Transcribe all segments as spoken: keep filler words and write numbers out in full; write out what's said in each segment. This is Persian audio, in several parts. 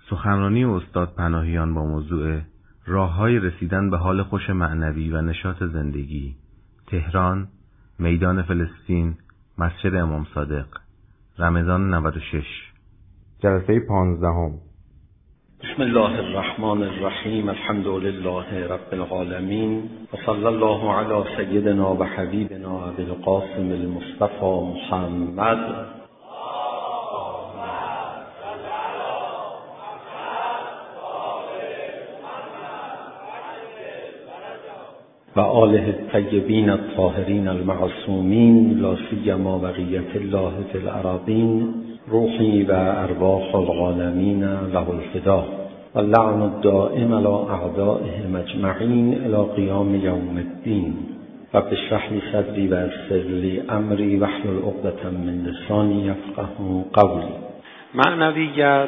سخنرانی استاد پناهیان با موضوع راه‌های رسیدن به حال خوش معنوی و نشاط زندگی، تهران، میدان فلسطین، مسجد امام صادق، رمضان نود و شش، جلسه پانزدهم. بسم الله الرحمن الرحیم. الحمد لله رب العالمین و صلی الله علی سیدنا و حبیبنا ابی القاسم المصطفى محمد و آله الطیبین الطاهرین المعصومین، لا سیما بقیة الله فی الأراضین، روحی و ارواح العالمین له الفدا و اللعن الدائم علی اعدائهم اجمعین الی قیام یوم الدین. رب اشرح لی صدری و یسر لی امری واحلل عقدة من لسانی یفقهوا قولی. معنویت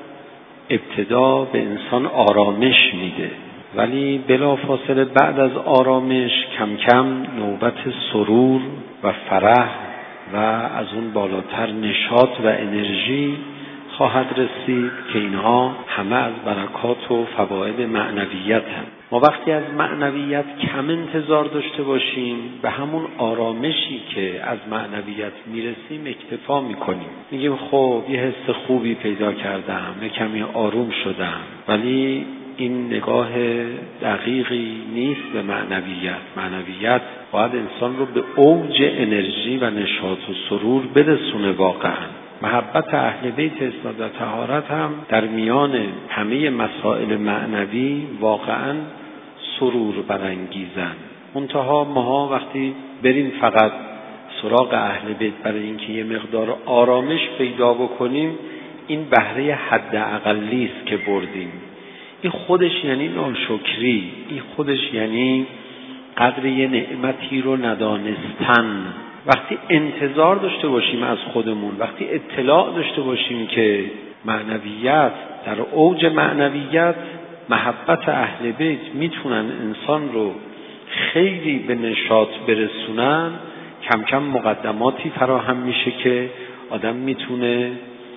ابتدا به انسان آرامش میده، ولی بلافاصله بعد از آرامش کم کم نوبت سرور و فرح و از اون بالاتر نشاط و انرژی خواهد رسید که اینها همه از برکات و فواید معنویت هم. ما وقتی از معنویت کم انتظار داشته باشیم به همون آرامشی که از معنویت میرسیم اکتفا میکنیم، میگیم خب یه حس خوبی پیدا کردم، یه کمی آروم شدم، ولی این نگاه دقیقی نیست به معنویت. معنویت باید انسان رو به اوج انرژی و نشاط و سرور برسونه. واقعا محبت اهل بیت اسناد و طهارت هم در میان همه مسائل معنوی واقعا سرور برانگیزن. منتها ماها وقتی بریم فقط سراغ اهل بیت برای اینکه یه مقدار آرامش پیدا بکنیم، این بهره حد اقلی است که بردیم. این خودش یعنی ناشکری، این خودش یعنی قدر یه نعمتی رو ندانستن. وقتی انتظار داشته باشیم از خودمون، وقتی اطلاع داشته باشیم که معنویت در اوج معنویت محبت اهل بیت میتونن انسان رو خیلی به نشاط برسونن، کم کم مقدماتی فراهم میشه که آدم میتونه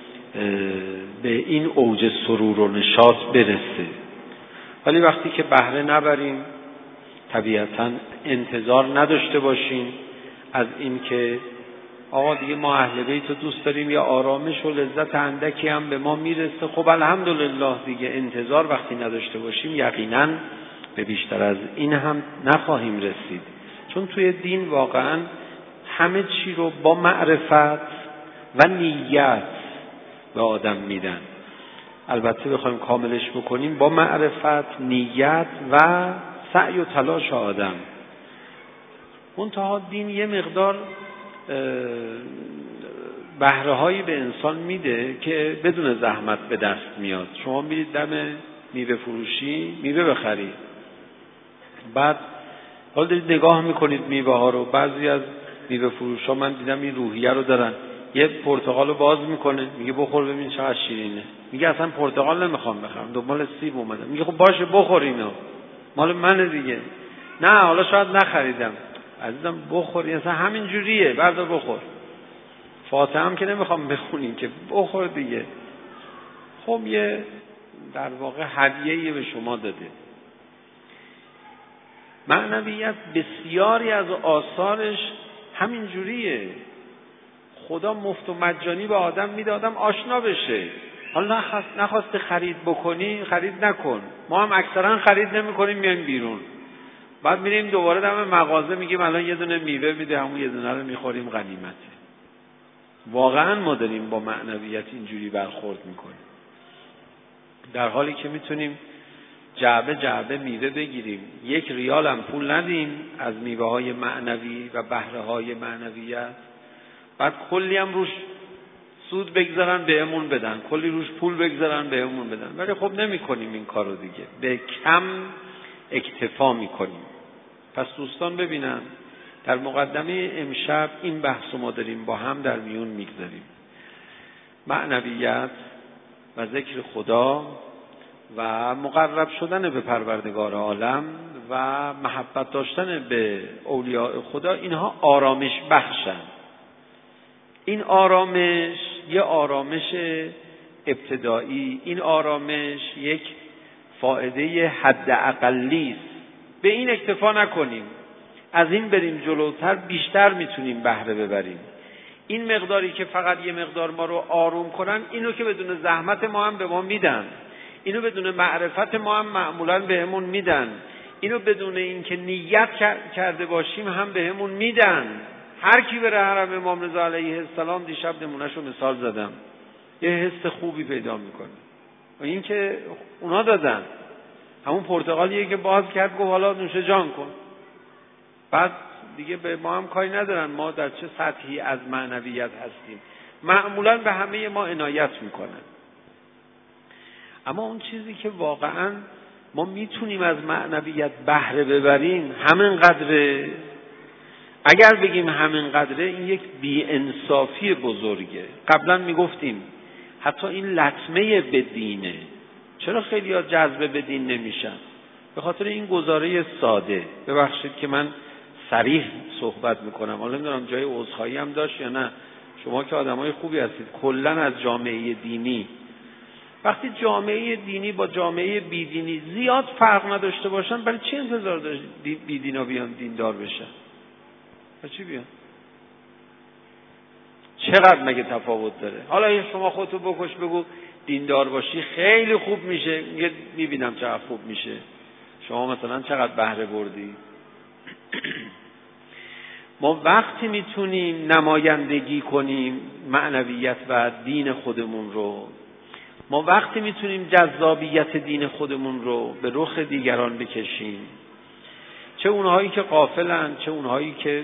به این اوج سرور و نشاط برسه. ولی وقتی که بهره نبریم، طبیعتاً انتظار نداشته باشیم از این که آقا دیگه ما اهل بیت رو دوست داریم، یا آرامش و لذت اندکی هم به ما میرسه، خب الحمدلله دیگه، انتظار وقتی نداشته باشیم یقیناً به بیشتر از این هم نخواهیم رسید. چون توی دین واقعاً همه چی رو با معرفت و نیت به آدم میدن. البته بخوایم کاملش بکنیم با معرفت، نیت و سعی و تلاش آدم. منتها دین یه مقدار بهره هایی به انسان میده که بدون زحمت به دست میاد. شما میرید دم میوه فروشی میوه بخرید، بعد حالا دارید نگاه میکنید میوه ها رو. بعضی از میوه فروش ها من دیدم این روحیه رو دارن، یه پرتقال رو باز میکنه، میگه بخور ببین چقدر شیرینه. میگه اصلا پرتقال نمیخوام بخرم، دنبال سیب اومدم. میگه خب باشه بخور، اینو مال منه دیگه. نه حالا شاید نخریدم. عزیزم بخور، اصلا همین جوریه، بردار بخور. فاتحه هم که نمیخوام بخونیم که بخور دیگه. خب یه در واقع هدیه‌ای به شما داده. معنویت بسیاری از آثارش همین جوریه. خدا مفت و مجانی به آدم میده، آدم آشنا بشه. حالا نخواست خرید بکنی، خرید نکن. ما هم اکثرا خرید نمیکنیم، میایم بیرون. بعد میریم دوباره دم مغازه میگیم الان یه دونه میوه میده، همون یه دونه رو میخوریم، غنیمته. واقعا ما داریم با معنویت اینجوری برخورد میکنیم، در حالی که میتونیم جعبه جعبه میوه بگیریم، یک ریال هم پول ندیم از میوه های معنوی و بهره های معنویت، بعد کلی هم روش سود بگذارن بهمون بدن، کلی روش پول بگذارن بهمون بدن. ولی خب نمی کنیم این کارو دیگه، به کم اکتفا می کنیم. پس دوستان ببینن در مقدمه امشب این بحث ما داریم با هم در میون میگذاریم. معنویت و ذکر خدا و مقرب شدن به پروردگار عالم و محبت داشتن به اولیاء خدا، اینها آرامش بخشن. این آرامش یه آرامش ابتدایی، این آرامش یک فائده حد اقلی است. به این اکتفا نکنیم، از این بریم جلوتر بیشتر میتونیم بهره ببریم. این مقداری که فقط یه مقدار ما رو آروم کنن، اینو که بدون زحمت ما هم به ما میدن، اینو بدون معرفت ما هم معمولاً بهمون میدن، اینو بدون اینکه نیت کرده باشیم هم بهمون میدن. هر کی بره حرم امام رضا علیه السلام، دیشب نمونهشو مثال زدم، یه حس خوبی پیدا میکنه و این که اونا دادن. همون پرتقالیه که باز کرد گفت حالا نوش جان کن، بعد دیگه به ما هم کاری ندارن ما در چه سطحی از معنویت هستیم، معمولاً به همه ما عنایت میکنن. اما اون چیزی که واقعاً ما میتونیم از معنویت بهره ببریم همین قدره. اگر بگیم همین قدره، این یک بی‌انصافی بزرگه. قبلا میگفتیم حتی این لطمه به دینه. چرا خیلی ها جذب به دین نمیشن؟ به خاطر این گزاره ساده. ببخشید که من صریح صحبت میکنم، حالا نمیدونم جای عذرخواهی هم داشت یا نه. شما که آدمای خوبی هستید. کلا از جامعه دینی، وقتی جامعه دینی با جامعه بیدینی زیاد فرق نداشته باشن، برای چی انتظار داشت بیدینا بیان دیندار بشن؟ برای چی بیان؟ چقدر مگه تفاوت داره؟ حالا شما خودتو بکش بگو دیندار باشی خیلی خوب میشه، میگه میبینم چقدر خوب میشه. شما مثلا چقدر بهره بردی؟ ما وقتی میتونیم نمایندگی کنیم معنویت و دین خودمون رو، ما وقتی میتونیم جذابیت دین خودمون رو به رخ دیگران بکشیم، چه اونهایی که غافلن، چه اونهایی که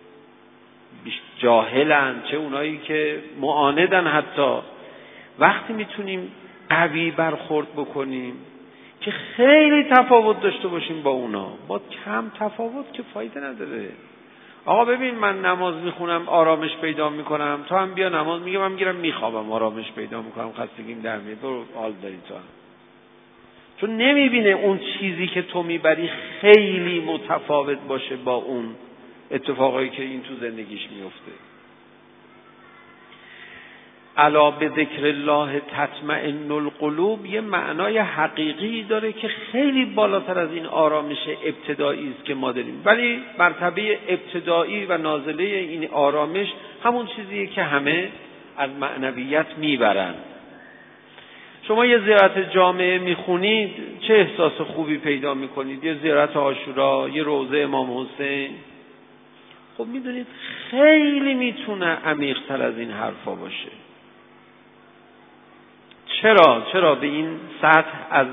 جاهلن، چه اونهایی که معاندن، حتی وقتی میتونیم قوی برخورد بکنیم که خیلی تفاوت داشته باشیم با اونا، با کم تفاوت که فایده نداره. آقا ببین من نماز میخونم آرامش پیدا میکنم، تو هم بیا نماز، میگه من میگیرم میخوابم آرامش پیدا میکنم، خستگیم در میاد، تو حال داری تو هم. چون نمیبینه اون چیزی که تو میبری خیلی متفاوت باشه با اون اتفاقایی که این تو زندگیش میفته. الا به ذکر الله تطمئن القلوب یه معنای حقیقی داره که خیلی بالاتر از این آرامش ابتدایی است که ما داریم، ولی مرتبه ابتدایی و نازله این آرامش همون چیزیه که همه از معنویت میبرن. شما یه زیارت جامعه میخونید چه احساس خوبی پیدا میکنید؟ یه زیارت عاشورا، یه روضه امام حسین، خب میدونید خیلی میتونه عمیق‌تر از این حرفا باشه. چرا؟ چرا به این سطح از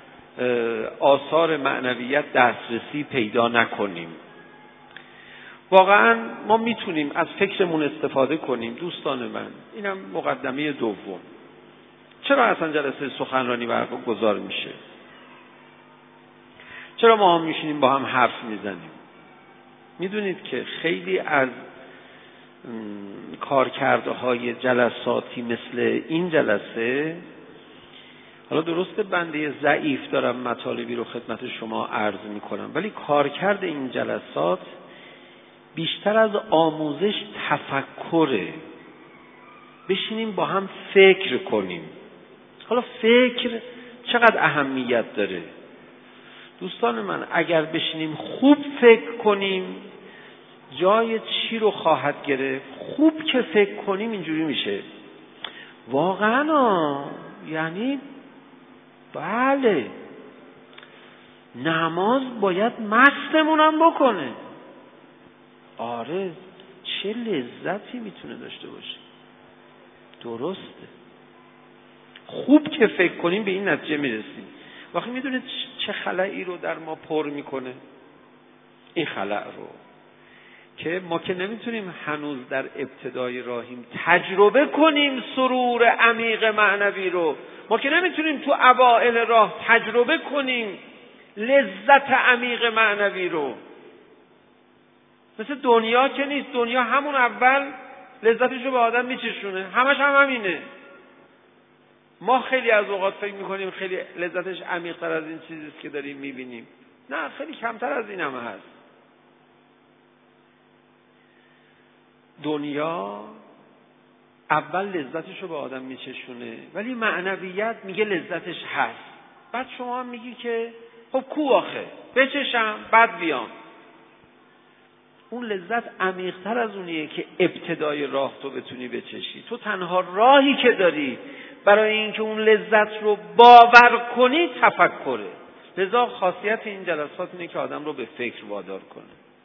آثار معنویت دسترسی پیدا نکنیم؟ واقعا ما میتونیم از فکرمون استفاده کنیم. دوستان من، اینم مقدمه دوم. چرا اصلا جلسه سخنرانی برگزار میشه؟ چرا ما هم میشینیم با هم حرف میزنیم؟ میدونید که خیلی از کارکردهای جلساتی مثل این جلسه، حالا درسته بنده ضعیف دارم مطالبی رو خدمت شما عرض میکنم، ولی کارکرد این جلسات بیشتر از آموزش تفکره. بشینیم با هم فکر کنیم. حالا فکر چقدر اهمیت داره؟ دوستان من، اگر بشینیم خوب فکر کنیم جای چی رو خواهد گرفت؟ خوب که فکر کنیم اینجوری میشه واقعا، یعنی بله نماز باید مستمونم بکنه. آره چه لذتی میتونه داشته باشه. درسته، خوب که فکر کنیم به این نتیجه میرسیم. وقتی میدونید چه خلایی رو در ما پر میکنه؟ این خلا رو که ما که نمیتونیم هنوز در ابتدای راهیم تجربه کنیم سرور عمیق معنوی رو، ما که نمیتونیم تو اوائل راه تجربه کنیم لذت عمیق معنوی رو. مثل دنیا که نیست، دنیا همون اول لذتش رو به آدم میچشونه، همش هم همینه. ما خیلی از اوقات فکر میکنیم خیلی لذتش عمیق‌تر از این چیزیست که داریم میبینیم. نه، خیلی کمتر از این هم هست. دنیا اول لذتش رو به آدم میچشونه، ولی معنویت میگه لذتش هست. بعد شما هم میگی که خب کو آخه بچشم بعد بیام. اون لذت عمیق‌تر از اونیه که ابتدای راه تو بتونی بچشی. تو تنها راهی که داری برای اینکه اون لذت رو باور کنی تفکره. لذا خاصیت این جلسات اینه که آدم رو به فکر وادار کنه.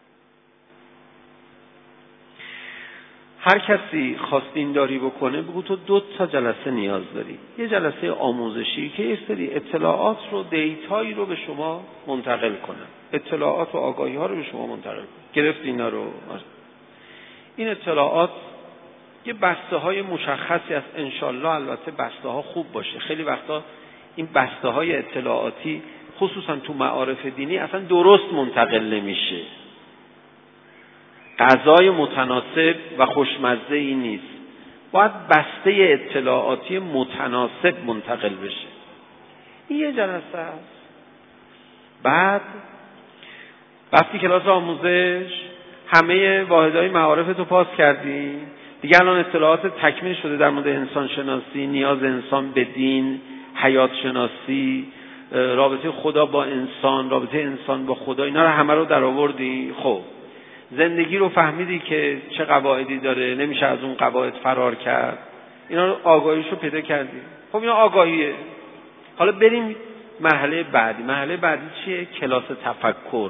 هر کسی خواست دینداری بکنه بگو تو دو تا جلسه نیاز داری. یه جلسه آموزشی که یه سری اطلاعات رو، دیتایی رو به شما منتقل کنه، اطلاعات و آگاهی ها رو به شما منتقل کنه. گرفت اینا رو؟ این اطلاعات یه بسته های مشخصی از انشالله، البته بسته ها خوب باشه. خیلی وقتا این بسته های اطلاعاتی خصوصا تو معارف دینی اصلا درست منتقل نمیشه. غذای متناسب و خوشمزه ای نیست. باید بسته اطلاعاتی متناسب منتقل بشه. این یه جلسه است. بعد وقتی کلاس آموزش همه واحدهای معارف تو پاس کردی، دیگه الان اطلاعات تکمیل شده در مورد انسان شناسی، نیاز انسان به دین، حیات شناسی، رابطه خدا با انسان، رابطه انسان با خدا، اینا رو همه رو در آوردی. خب زندگی رو فهمیدی که چه قواعدی داره، نمیشه از اون قواعد فرار کرد. اینا رو آگاهیش رو پیدا کردی. خب اینا آگاهیه. حالا بریم مرحله بعدی. مرحله بعدی چیه؟ کلاس تفکر.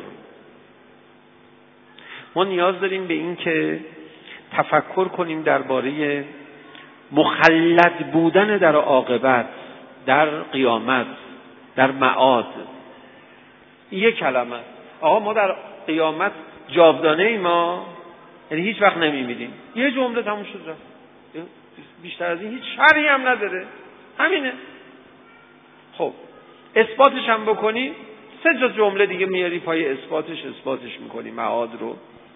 ما نیاز داریم به این که تفکر کنیم درباره مخلد بودن در عاقبت، در قیامت، در معاد. یک کلمه. آقا ما در قیامت جاودانه ای، ما یعنی هیچ وقت نمیمیریم. یه جمله تموم شد رفت. بیشتر از این هیچ شرحی هم نداره. همینه. خب اثباتش هم بکنی، سه تا جمله دیگه میاری پای اثباتش، اثباتش میکنی معاد رو.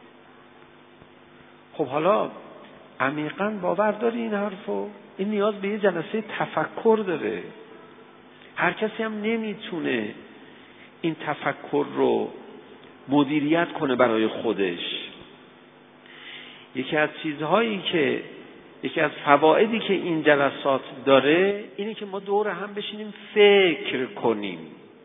خب حالا عمیقاً باور داری این حرفو؟ این نیاز به یه جلسه تفکر داره. هر کسی هم نمیتونه این تفکر رو مدیریت کنه برای خودش. یکی از چیزهایی که یکی از فوایدی که این جلسات داره اینه که ما دور هم بشینیم فکر کنیم.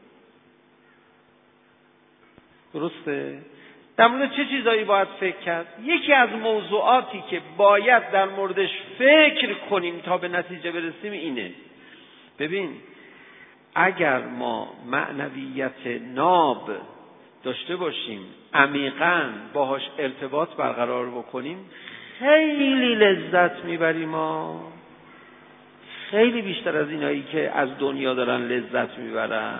درسته؟ در مورد چه چیزایی باید فکر کرد؟ یکی از موضوعاتی که باید در موردش فکر کنیم تا به نتیجه برسیم اینه. ببین، اگر ما معنویت ناب داشته باشیم، عمیقاً باهاش ارتباط برقرار بکنیم، خیلی لذت میبریم. ما خیلی بیشتر از اینایی که از دنیا دارن لذت میبرن.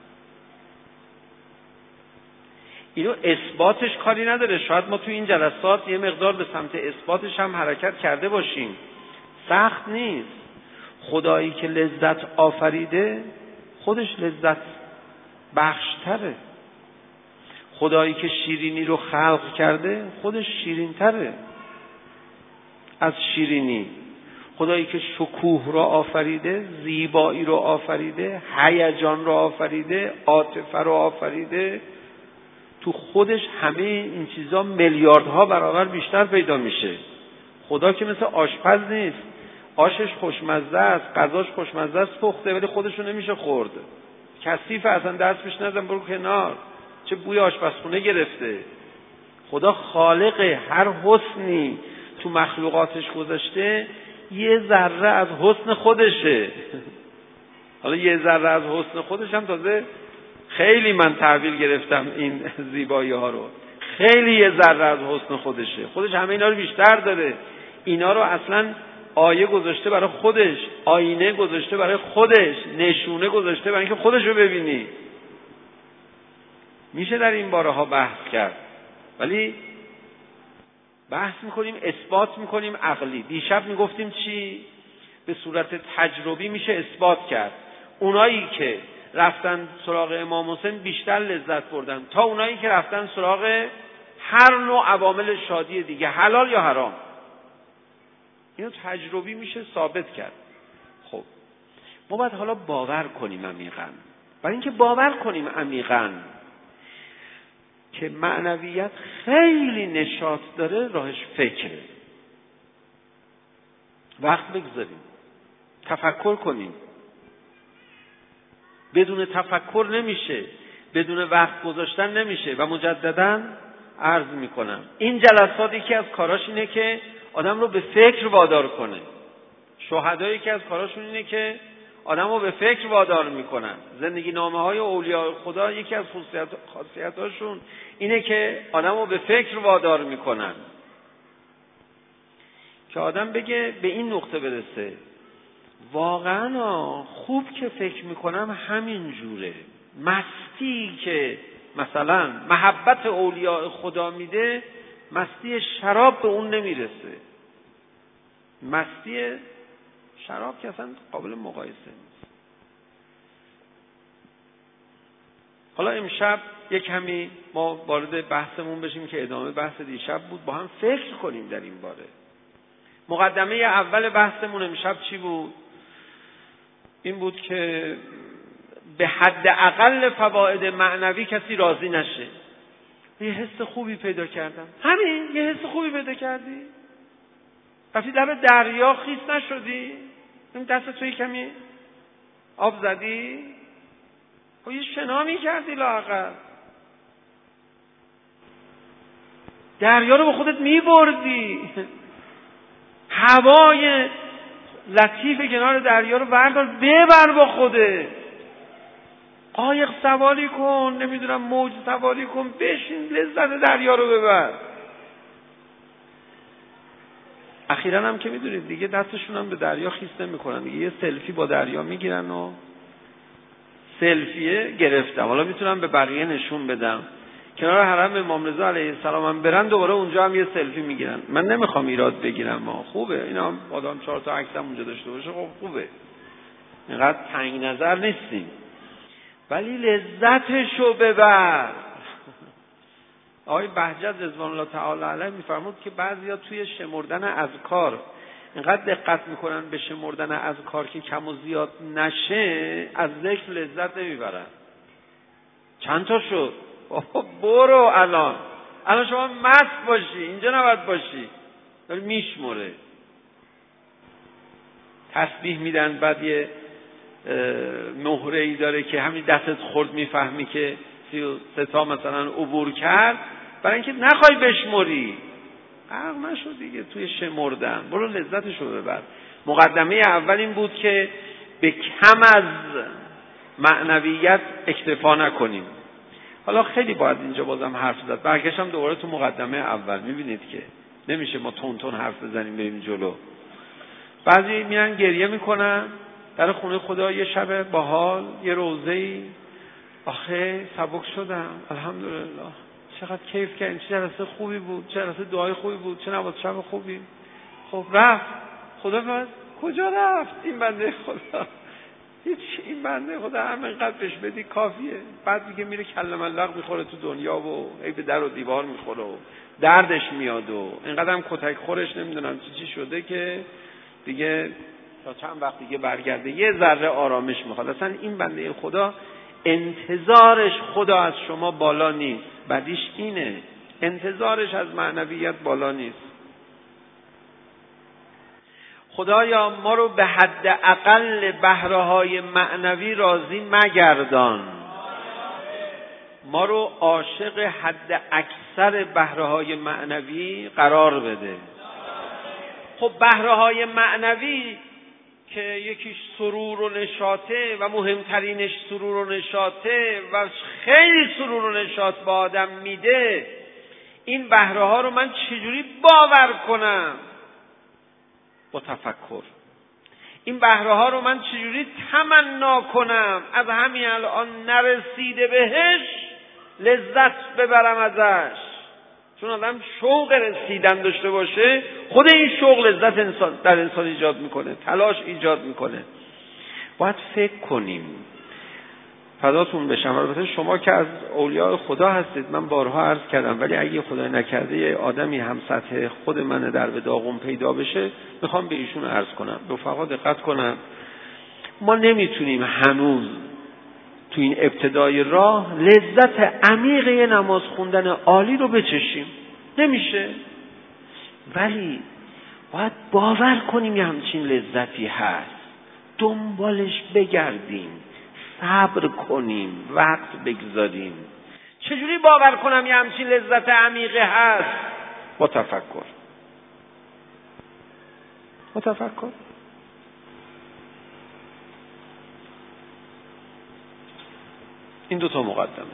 اینو اثباتش کاری نداره. شاید ما تو این جلسات یه مقدار به سمت اثباتش هم حرکت کرده باشیم. سخت نیست. خدایی که لذت آفریده خودش لذت بخشتره. خدایی که شیرینی رو خلق کرده خودش شیرینتره از شیرینی. خدایی که شکوه رو آفریده، زیبایی رو آفریده، هیجان رو آفریده، عاطفه رو آفریده، تو خودش همه این چیزا میلیاردها برابر بیشتر پیدا میشه. خدا که مثل آشپز نیست. آشش خوشمزه است، غذاش خوشمزه است، پخته، ولی خودش رو نمیشه خورد. کثیفه، اصلا دست پیش نزن، برو کنار. چه بوی آشپزخونه گرفته. خدا خالق هر حسنی تو مخلوقاتش گذاشته، یه ذره از حسن خودشه. حالا یه ذره از حسن خودش هم تازه خیلی من تحویل گرفتم این زیبایی ها رو. خیلی یه ذره از حسن خودشه. خودش همه اینا رو بیشتر داره. اینا رو اصلا آیه گذاشته برای خودش، آینه گذاشته برای خودش، نشونه گذاشته برای اینکه خودش رو ببینی. میشه در این باره ها بحث کرد، ولی بحث میکنیم، اثبات میکنیم عقلی. دیشب میگفتیم چی؟ به صورت تجربی میشه اثبات کرد. اونایی که رفتن سراغ امام حسین بیشتر لذت بردن تا اونایی که رفتن سراغ هر نوع عوامل شادی دیگه، حلال یا حرام. اینو تجربی میشه ثابت کرد. خب ما باید حالا باور کنیم عمیقاً. برای اینکه باور کنیم عمیقاً که معنویت خیلی نشاط داره، راهش فکره. وقت بگذاریم، تفکر کنیم. بدون تفکر نمیشه، بدون وقت گذاشتن نمیشه. و مجدداً عرض میکنم این جلسات یکی از کاراش اینه که آدم رو به فکر وادار کنه. شهدا یکی از کاراشون اینه که آدم رو به فکر وادار میکنن. زندگی نامه های اولیاء خدا یکی از خاصیت خاصیتاشون اینه که آدم رو به فکر وادار میکنن، که آدم بگه به این نقطه برسه واقعا خوب که فکر میکنم همین جوره. مستی که مثلا محبت اولیاء خدا میده، مستی شراب به اون نمیرسه. مستی شراب که اصلا قابل مقایسه نیست. حالا امشب یک کمی ما وارد بحثمون بشیم که ادامه بحث دیشب بود، با هم فکر کنیم در این باره. مقدمه اول بحثمون امشب چی بود؟ این بود که به حد اقل فواید معنوی کسی راضی نشه. یه حس خوبی پیدا کردم، همین یه حس خوبی پیدا کردی؟ رفتی لب دریا خیس نشدی؟ این دست توی کمی آب زدی؟ خب یه شنا می‌کردی لااقل. دریا رو با خودت می‌بردی. هوای لطیف کنار دریا رو بردار ببر با خودت. قایق سواری کن، نمیدونم موج سواری کن، بشین لذت دریا رو ببر. اخیراً هم که میدونید دیگه دستشون هم به دریا خیس نمی‌کنن دیگه، یه سلفی با دریا میگیرن و سلفیه گرفتم، حالا میتونم به بقیه نشون بدم. کنار حرم امام رضا علیه السلام هم برن دوباره اونجا هم یه سلفی میگیرن. من نمیخوام ایراد بگیرم، ما خوبه اینا هم آدم چهار تا عکس هم اونجا داشته باشه، خب خوبه، اینقدر تنگ نظر نیستیم، ولی لذتشو ببر. آقای بهجت رضوان الله تعالی علیه میفرمود که بعضیا توی شمردن اذکار اینقدر دقت میکنن به شمردن اذکار که کم و زیاد نشه، از ذکر لذت نمیبرن. چند تا شد؟ برو الان الان شما مست باشی، اینجا نباید باشی، ولی میشمره. تسبیح میدن، بعد یه مهره ای داره که همین دستت خورد میفهمی که سی و سه تا مثلا عبور کرد، برای اینکه نخوای بشمری. عقل نشو دیگه توی شمردن، برو لذتشو ببر. مقدمه اول این بود که به کم از معنویت اکتفا نکنیم. حالا خیلی باید اینجا بازم حرف زد، برگشتم دوباره تو مقدمه اول. میبینید که نمیشه ما تون تون حرف بزنیم بریم جلو. بعضی میرن گریه میکنن در خونه خدا، یه شب باحال، یه روزه‌ای، آخه سبک شدم الحمدلله، چقدر کیف کردیم، چه جلسه خوبی بود، چه جلسه دعای خوبی بود، چه نماز شب خوبی. خب رفت، خدا فرمود کجا رفت این بنده خدا؟ هیچ، این بنده خدا همینقدر بهش بدی کافیه. بعد دیگه میره کلم اللق میخوره تو دنیا و ای به در و دیوار میخوره و دردش میاد و اینقدر هم کتک خورش نمیدونم چی چی شده که دیگه تا چند وقت دیگه برگرده یه ذره آرامش میخواد. اصلا این بنده خدا انتظارش خدا از شما بالا نیست، بدیش اینه، انتظارش از معنویت بالا نیست. خدایا ما رو به حد اقل بهره های معنوی راضی مگردان، ما رو عاشق حد اکثر بهره های معنوی قرار بده. خب بهره های معنوی که یکیش سرور و نشاطه و مهمترینش سرور و نشاطه و خیلی سرور و نشاط با آدم میده، این بهره ها رو من چجوری باور کنم؟ با تفکر. این بهره ها رو من چجوری تمنا کنم؟ از همین الان نرسیده بهش لذت ببرم ازش. چون آدم شوق رسیدن داشته باشه، خود این شوق لذت انسان در انسان ایجاد میکنه، تلاش ایجاد میکنه. باید فکر کنیم. فداتون بشم. البته شما که از اولیاء خدا هستید، من بارها عرض کردم، ولی اگه خدای نکرده یه آدمی هم سطح خود من در به داغون پیدا بشه، میخوام به ایشون عرض کنم. رفقا دقت کنم، ما نمیتونیم هنوز تو این ابتدای راه لذت عمیق یه نماز خوندن عالی رو بچشیم، نمیشه. ولی باید باور کنیم یه همچین لذتی هست، دنبالش بگردیم، صبر کنیم، وقت بگذاریم. چجوری باور کنم یه همچین لذت عمیقه هست؟ با تفکر. با تفکر. این دو تا مقدمه.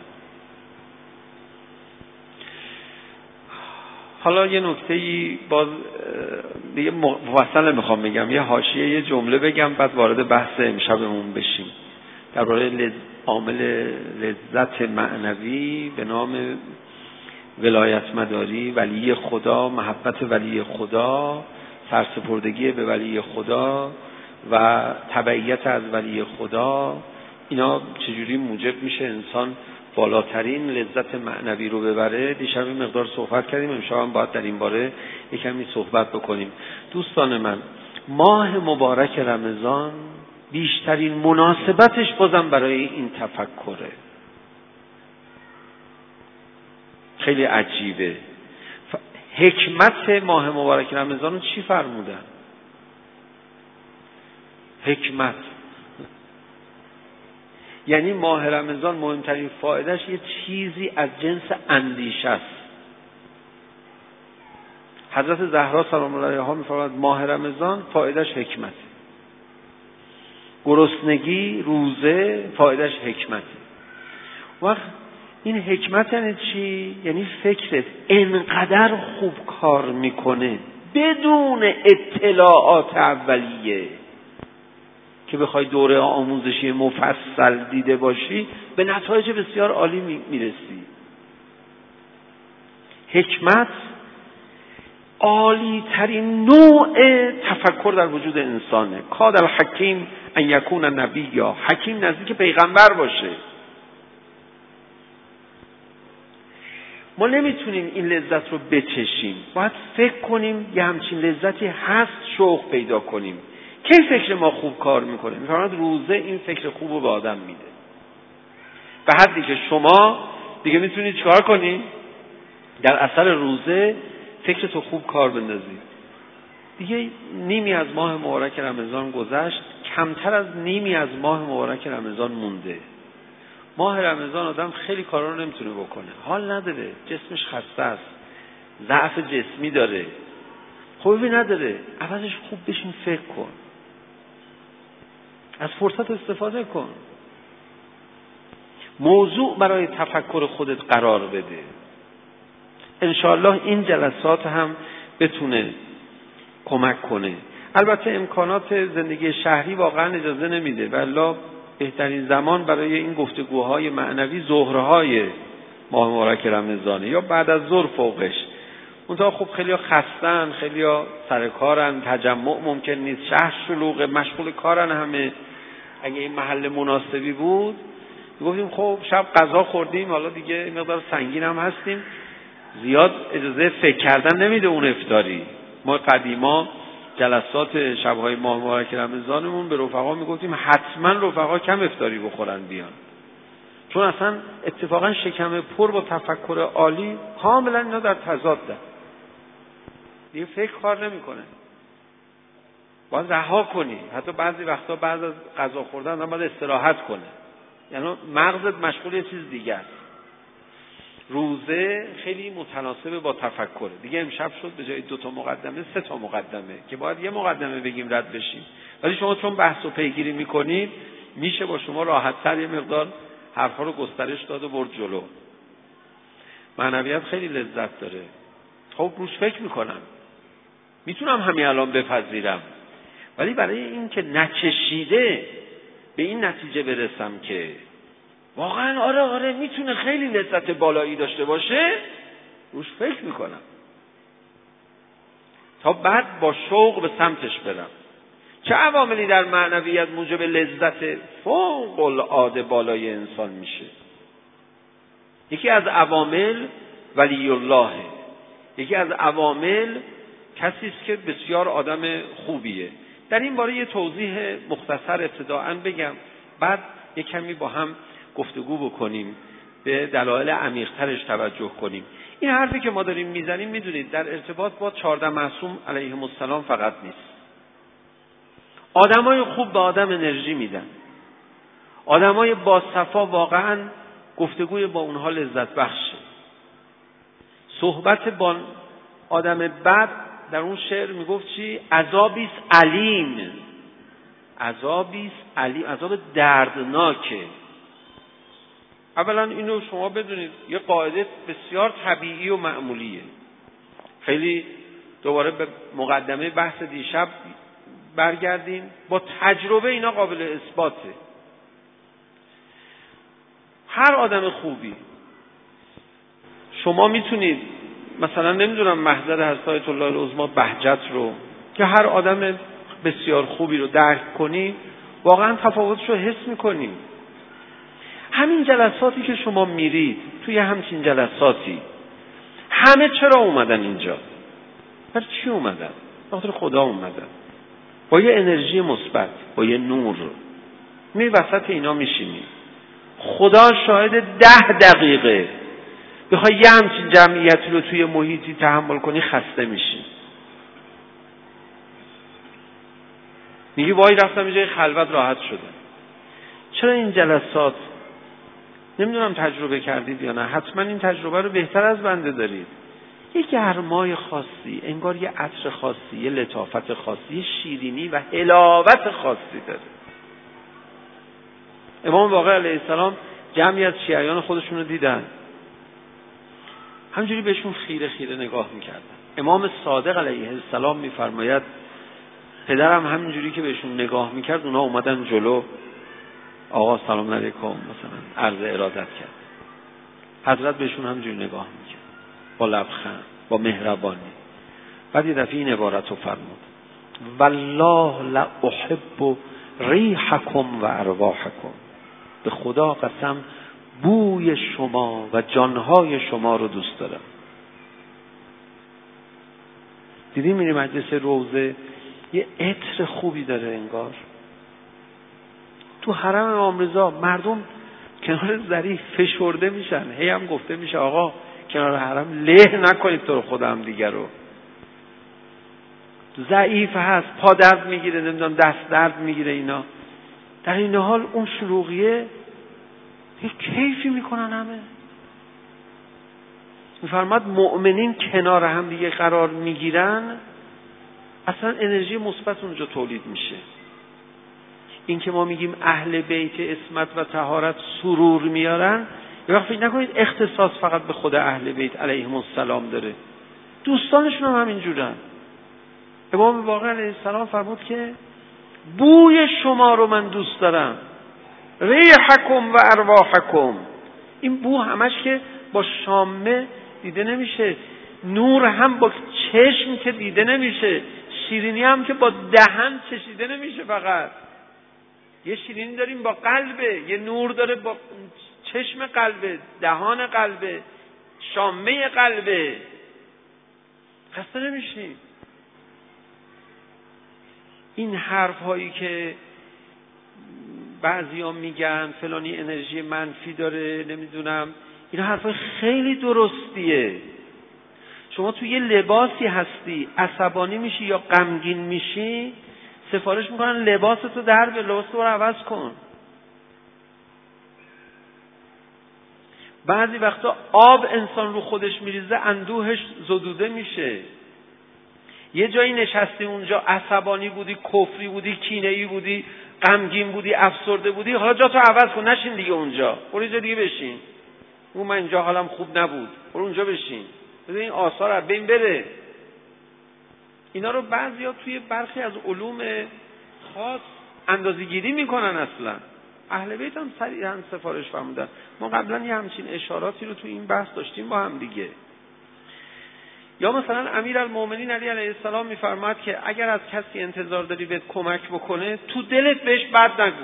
حالا یه نکته‌ای باز دیگه مفصل نمیخوام بگم، یه حاشیه یه جمله بگم بعد وارد بحث امشبمون بشیم درباره لز... عامل لذت معنوی به نام ولایت مداری، ولی خدا، محبت ولی خدا، سرسپردگی به ولی خدا و تبعیت از ولی خدا. اینا چجوری موجب میشه انسان بالاترین لذت معنوی رو ببره؟ دیشب این مقدار صحبت کردیم، امشب هم باید در این باره یکمی صحبت بکنیم. دوستان من، ماه مبارک رمضان بیشترین مناسبتش بازم برای این تفکره. خیلی عجیبه. حکمت ماه مبارک رمضان رو چی فرمودن؟ حکمت یعنی ماه رمضان مهمترین فایدهش یه چیزی از جنس اندیشه است. حضرت زهرا سلام الله علیها می‌فرماید ماه رمضان فایدهش حکمت، گرسنگی، روزه فایدهش حکمت. وقت این حکمت یعنی چی؟ یعنی فکرت انقدر خوب کار میکنه بدون اطلاعات اولیه که بخوای دوره آموزشی مفصل دیده باشی به نتایج بسیار عالی میرسی. حکمت عالی ترین نوع تفکر در وجود انسانه. کاد الحکیم ان یکون نبیا، حکیم نزدیک پیغمبر باشه. ما نمیتونیم این لذت رو بچشیم، باید فکر کنیم یه همچین لذتی هست، شوق پیدا کنیم. کی فکر ما خوب کار میکنه؟ میفرماید روزه این فکر خوب رو به آدم میده، به حدی که شما دیگه میتونید چیکار کنید؟ در اثر روزه فکر تو خوب کار بندازید. دیگه نیمی از ماه مبارک رمضان گذشت، کمتر از نیمی از ماه مبارک رمضان مونده. ماه رمضان آدم خیلی کارا رو نمیتونه بکنه، حال نداره، جسمش خسته است، ضعف جسمی داره، خوبی نداره. عوضش خوب بشین فکر کن، از فرصت استفاده کن، موضوع برای تفکر خودت قرار بده. انشاءالله این جلسات هم بتونه کمک کنه. البته امکانات زندگی شهری واقعا اجازه نمیده، والله بهترین زمان برای این گفتگوهای معنوی ظهرهای ماه مبارک رمضانه یا بعد از ظهر فوقش. اونجا خب خیلی ها خستن، خیلی ها سرکارن، تجمع ممکن نیست، شهر شلوغه، مشغول کارن همه. اگه این محل مناسبی بود گفتیم خب شب غذا خوردیم، حالا دیگه مقدار سنگین هم هستیم، زیاد اجازه فکر کردن نمیده اون افطاری. ما قدیما جلسات شبهای ماه مبارک رمضانمون به رفقا میگفتیم حتما رفقا کم افطاری بخورن بیان، چون اصلا اتفاقا شکم پر با تفکر عالی کاملا اینا در تضاده، دیگه فکر کار نمیکنه. باید رها کنی، حتی بعضی وقتا بعد از غذا خوردن آدم باید استراحت کنه، یعنی مغزت مشغول یه چیز دیگه است. روزه خیلی متناسب با تفکر. دیگه امشب شد به جای دو تا مقدمه سه تا مقدمه که باید یه مقدمه بگیم رد بشیم، ولی شما چون بحث و پیگیری میکنید میشه با شما راحت‌تر یه مقدار حرفا رو گسترش داد و برد جلو. معنویت خیلی لذت داره. خب روش فکر میکنم، میتونم همین الان بپذیرم، ولی برای این که نچشیده به این نتیجه برسم که واقعا آره آره میتونه خیلی لذت بالایی داشته باشه، روش فکر میکنم تا بعد با شوق به سمتش برم. چه عواملی در معنویت موجب لذت فوق العاده بالای انسان میشه؟ یکی از عوامل ولی الله، یکی از عوامل کسی است که بسیار آدم خوبیه. در این باره یه توضیح مختصر ابتداءً بگم، بعد یک کمی با هم گفتگو بکنیم، به دلایل عمیق‌ترش توجه کنیم. این حرفی که ما داریم میزنیم میدونید در ارتباط با چهارده معصوم علیهم السلام فقط نیست. آدمای خوب به آدم انرژی میدن. آدمای با صفا واقعا گفتگوی با اونها لذت بخشه. صحبت با آدم بد در اون شعر میگفت چی؟ عذابیست علیم. عذابیست علیم، عذاب دردناکه. اولا اینو شما بدونید یه قاعده بسیار طبیعی و معمولیه. خیلی دوباره به مقدمه بحث دیشب برگردیم. با تجربه اینا قابل اثباته. هر آدم خوبی شما میتونید مثلا نمیدونم محضر حضرت آیت الله العظمی بهجت رو که هر آدم بسیار خوبی رو درک کنی واقعا تفاوتش رو حس میکنی. همین جلساتی که شما میرید توی همچین جلساتی همه چرا اومدن اینجا؟ برای چی اومدن؟ بخاطر خدا اومدن. با یه انرژی مثبت، با یه نور می وسط اینا میشینی. خدا شاهد ده دقیقه بخوای یه همچین جمعیتی رو توی محیطی تحمل کنی خسته میشی. میگی وای رفتم یه جای خلوت راحت شده. چرا این جلسات نمیدونم تجربه کردید یا نه، حتما این تجربه رو بهتر از بنده دارید. یه گرمای خاصی، انگار یه عطر خاصی، یه لطافت خاصی، یه شیرینی و حلاوت خاصی داره. امام باقر علیه السلام جمعی از شیعیان خودشون رو دیدن، همینجوری بهشون خیره خیره نگاه میکردن. امام صادق علیه السلام میفرماید پدرم همینجوری که بهشون نگاه میکرد اونا اومدن جلو، آقا سلام علیکم مثلا عرض ارادت کرد. حضرت بهشون همینجوری نگاه میکرد با لبخند، با مهربانی. بعد یه دفعه این عبارت رو فرمود: والله لا احب ریحکم و ارواحکم. به خدا قسم بوی شما و جانهای شما رو دوست دارم. دیدی میری مجلس روضه یه عطر خوبی داره انگار. تو حرم امام رضا مردم کنار ظریف فشرده میشن، هی هم گفته میشه آقا کنار حرم له نکنید تو رو خدا هم دیگر رو. ضعیف هست، پا درد میگیره، نمیدونم دست درد میگیره اینا. در این حال اون شلوغیه یه کیفی میکنن همه. میفرماد مؤمنین کنار هم دیگه قرار میگیرن اصلا انرژی مثبت اونجا تولید میشه. این که ما میگیم اهل بیت عصمت و طهارت سرور میارن، یه وقت فکر نکنید اختصاص فقط به خود اهل بیت علیهم السلام داره، دوستانشون هم همینجورن. امام باقر علیه السلام فرمود که بوی شما رو من دوست دارم، ریحکم و ارواحکم. این بو همش که با شامه دیده نمیشه، نور هم با چشم که دیده نمیشه، شیرینی هم که با دهن چشیده نمیشه. فقط یه شیرینی داریم با قلبه، یه نور داره با چشم قلبه، دهان قلبه، شامه قلبه. خسته نمیشی. این حرف هایی که بعضی ها میگن فلانی انرژی منفی داره نمیدونم، این حرف های خیلی درستیه. شما توی یه لباسی هستی عصبانی میشی یا غمگین میشی، سفارش میکنن لباستو در به لباستو رو عوض کن. بعضی وقتا آب انسان رو خودش میریزه اندوهش زدوده میشه. یه جایی نشستی اونجا عصبانی بودی، کفری بودی، کینه‌ای بودی، غمگین بودی، افسرده بودی، حالا جا تو عوض کن، نشین دیگه اونجا، برو یه جا دیگه بشین. اون من اینجا حالم خوب نبود، برو اونجا بشین، بذار این آثار از بین بره. اینا رو بعضیا توی برخی از علوم خاص اندازه‌گیری میکنن. اصلا اهل بیت هم صریحاً سفارش فرمودن. ما قبلا یه همچین اشاراتی رو توی این بحث داشتیم با هم دیگه. یا مثلا امیرالمومنین علی علیه السلام میفرماد که اگر از کسی انتظار داری بهت کمک بکنه تو دلت بهش بد نگو.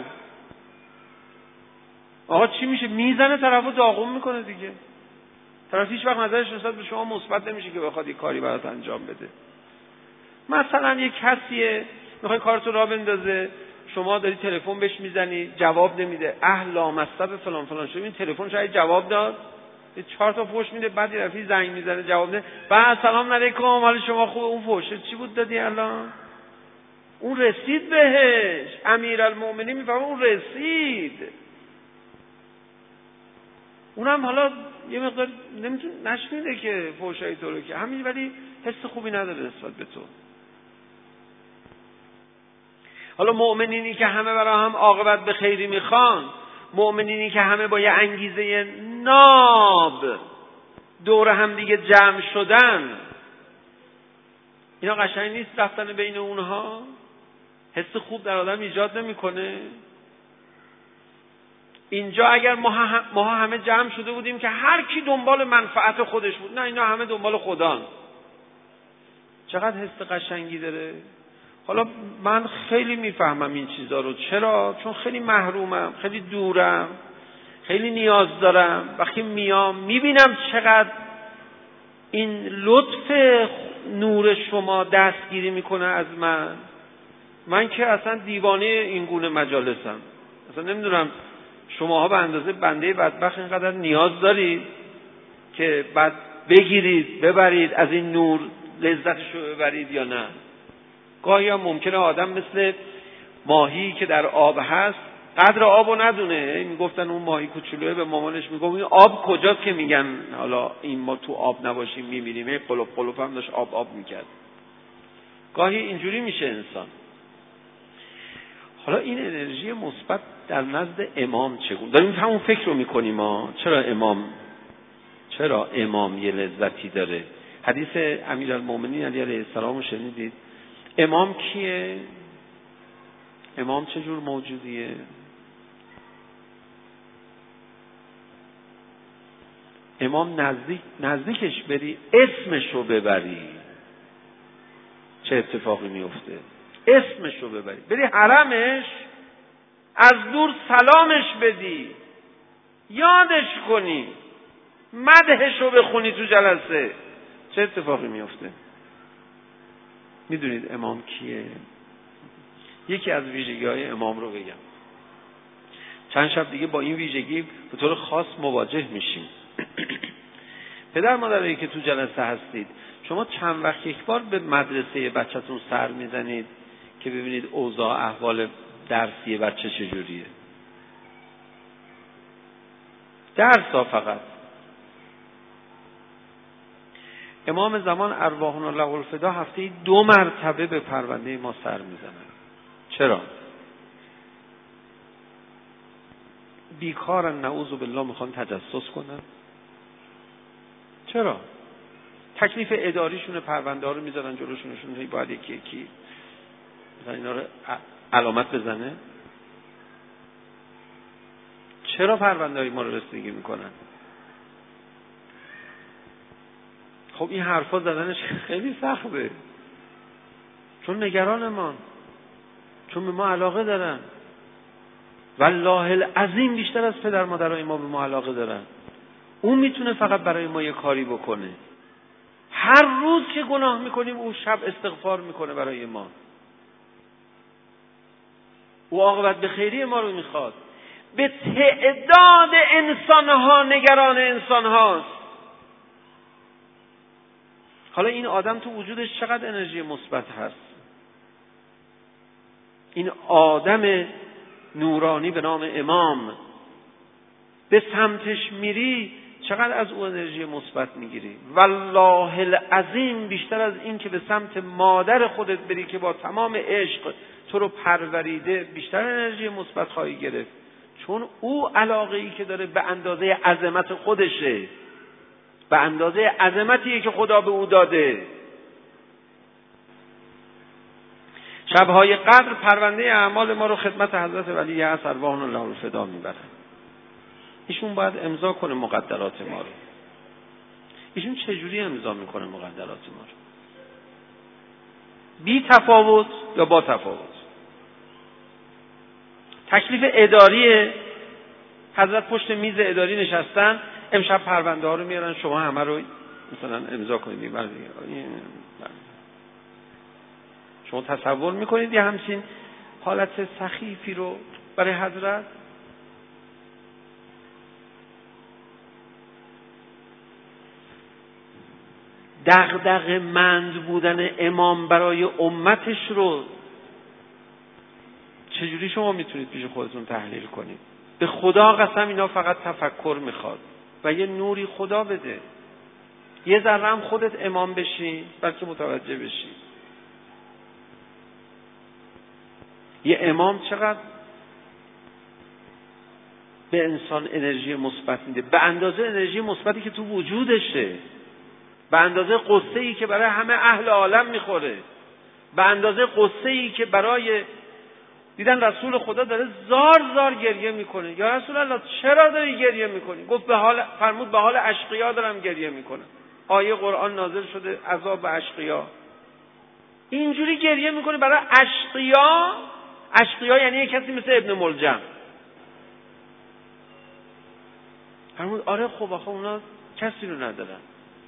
آقا چی میشه؟ میزنه طرفو داغون میکنه دیگه. طرف هیچ وقت نظرش نسبت به شما مثبت نمیشه که بخواد یه کاری برات انجام بده. مثلا یه کسیه میخوای کارتو راه بندازه، شما داری تلفن بهش میزنی جواب نمیده، اهل لامصب فلان فلان شو، این تلفن شاید جواب داد، یه چهار تا فحش میده، بعد یه رفیق زنگ میزنه جواب میده، بعد سلام علیکم حال شما خوبه؟ اون فحش چی بود دادی الان؟ اون رسید بهش. امیرالمومنین میفهمه اون رسید. اونم حالا یه مقدار نمیتونه نشنیده که فحشای تو رو که همین، ولی حس خوبی نداره نسبت به تو. حالا مؤمنینی که همه برای هم عاقبت به خیری میخوان، مؤمنینی که همه با یه انگیزه ناب دور هم دیگه جمع شدن، اینا قشنگ نیست رفتن بین اونها؟ حس خوب در آدم ایجاد نمیکنه؟ اینجا اگر ما ما همه جمع شده بودیم که هر کی دنبال منفعت خودش بود، نه اینا همه دنبال خدان، چقدر حس قشنگی داره. حالا من خیلی میفهمم این چیزا رو. چرا؟ چون خیلی محرومم، خیلی دورم، خیلی نیاز دارم. وقتی میام میبینم چقدر این لطف نور شما دستگیری میکنه از من. من که اصلا دیوانه این گونه مجالسم. اصلا نمیدونم شماها به اندازه بنده بدبخت اینقدر نیاز دارید که بعد بگیرید ببرید از این نور لذتشو ببرید یا نه؟ گاهی هم ممکنه آدم مثل ماهی که در آب هست قدر آبو ندونه. میگفتن اون ماهی کوچولوه به مامانش میگم این آب کجاست که میگن حالا این ما تو آب نباشیم میمیریم. این قلوب قلوب هم داشت آب آب میکرد. گاهی اینجوری میشه انسان. حالا این انرژی مثبت در نزد امام چگونه؟ داریم همون فکر رو میکنیم ما. چرا امام چرا امام یه لذتی داره؟ حدیث امیرالمومنین علی علیه السلام رو شنیدید؟ امام کیه؟ امام چه جور موجودیه؟ امام نزدیک نزدیکش بری اسمشو ببری چه اتفاقی میفته؟ اسمشو ببری، بری حرمش از دور سلامش بدی، یادش کنی، مدحشو بخونی تو جلسه، چه اتفاقی میفته؟ میدونید امام کیه؟ یکی از ویژگی‌های امام رو بگم. چند شب دیگه با این ویژگی به طور خاص مواجه میشیم. پدر مادرایی که تو جلسه هستید، شما چند وقت یک بار به مدرسه بچه‌تون سر میزنید که ببینید اوضاع احوال درسی بچه چجوریه؟ درسا فقط. امام زمان ارواحنا له الفدا هفته دو مرتبه به پرونده ما سر میزنن. چرا؟ بیکارن، نعوذ بالله، میخوان تجسس کنن. چرا؟ تکلیف اداریشون پرونده ها رو میذارن جلوشونشون، هی باید یکی یکی مثلا اینا رو علامت بزنه. چرا پرونده های ما رو رسیدگی میکنن؟ خب این حرفا زدنش خیلی سخته، چون نگران ما، چون به ما علاقه دارن. والله العظیم بیشتر از پدر مادرای ما به ما علاقه دارن. اون میتونه فقط برای ما یه کاری بکنه. هر روز که گناه میکنیم اون شب استغفار میکنه برای ما. او عاقبت به خیری ما رو میخواد. به تعداد انسانها نگران انسانهاست. حالا این آدم تو وجودش چقدر انرژی مثبت هست؟ این آدم نورانی به نام امام، به سمتش میری چقدر از او انرژی مثبت میگیری؟ والله العظیم بیشتر از این که به سمت مادر خودت بری که با تمام عشق تو رو پروریده، بیشتر انرژی مثبت خواهی گرفت، چون او علاقه ای که داره به اندازه عظمت خودشه، به اندازه عظمتیه که خدا به او داده. شبهای قدر پرونده اعمال ما رو خدمت حضرت ولی اصر ارواحنا له الفدا میبرن. ایشون باید امضا کنه مقدرات ما رو. ایشون چجوری امضا میکنه مقدرات ما رو؟ بی تفاوت یا با تفاوت؟ تکلیف اداری حضرت پشت میز اداری نشستن، امشب پرونده ها رو میارن، شما همه رو مثلا امضا کنید. شما تصور میکنید یه همچین حالت سخیفی رو برای حضرت؟ دغدغه مند بودن امام برای امتش رو چجوری شما میتونید پیش خودتون تحلیل کنید؟ به خدا قسم اینا فقط تفکر میخواد و یه نوری خدا بده. یه ذره هم خودت امام بشی بلکه متوجه بشی یه امام چقدر به انسان انرژی مثبت میده، به اندازه انرژی مثبتی که تو وجودشه، به اندازه قصه‌ای که برای همه اهل عالم میخوره، به اندازه قصه‌ای که برای دیدن رسول خدا داره زار زار گریه میکنه. یا رسول الله چرا داری گریه میکنی؟ گفت به حال فرمود به حال اشقیا دارم گریه میکنم. آیه قرآن نازل شده عذاب به اشقیا. اینجوری گریه میکنه برای اشقیا. اشقیا یعنی یک کسی مثل ابن ملجم. فرمود آره خب آخه اونا کسی رو ندارن.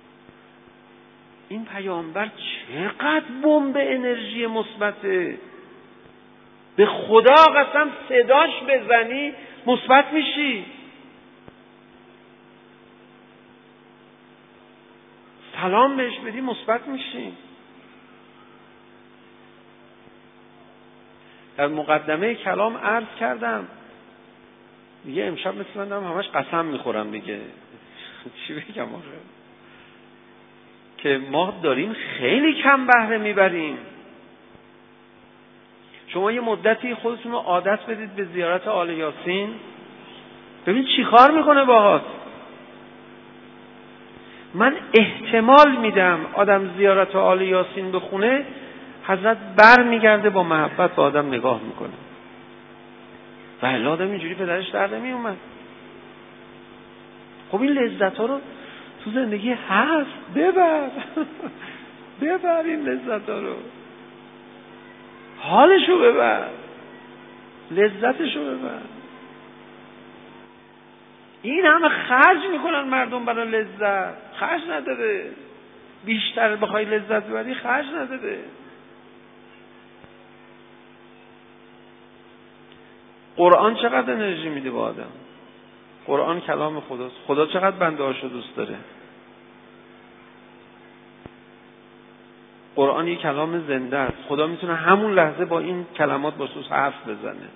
این پیامبر چقدر بمب انرژی مثبته. به خدا قسم صداش بزنی مثبت میشی. سلام بهش بدی مثبت میشی. در مقدمه کلام عرض کردم دیگه امشب مثل من دارم همش قسم میخورم دیگه. چی بگم آخه؟ که ما داریم خیلی کم بهره میبریم. شما یه مدتی خودتون رو عادت بدید به زیارت آل یاسین، ببین چی کار میکنه باهات. من احتمال میدم آدم زیارت آل یاسین بخونه حضرت بر میگرده با محبت با آدم نگاه میکنه. و الا آدم اینجوری پدرش در نمی اومد. خب این لذت ها رو تو زندگی هست، ببر ببر این لذت ها رو، حالشو ببر، لذتشو ببر. این همه خرج میکنن مردم برای لذت، خرج نداره. بیشتر بخوای لذت ببری خرج نداره. قرآن چقدر انرژی میده به آدم. قرآن کلام خداست. خدا چقدر بنده هاشو دوست داره. قرآن یک کلام زنده است. خدا میتونه همون لحظه با این کلمات با سوس حرف بزنه.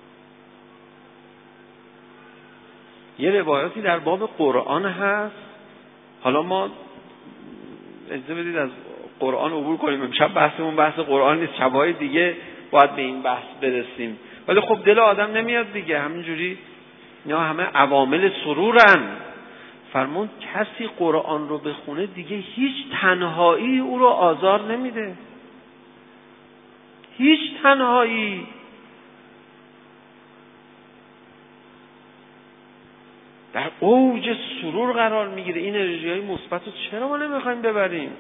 یه روایاتی در باب قرآن هست. حالا ما اجازه بدید از قرآن عبور کنیم. امشب بحثمون بحث قرآن نیست، شب‌های دیگه باید به این بحث برسیم. ولی خب دل آدم نمیاد دیگه، همینجوری اینا همه عوامل سرورن. فرمود کسی قرآن رو بخونه دیگه هیچ تنهایی او رو آزار نمیده. هیچ تنهایی. در اوج سرور قرار میگیره. این انرژی‌های مثبت رو چرا ما نمیخوایم ببریم؟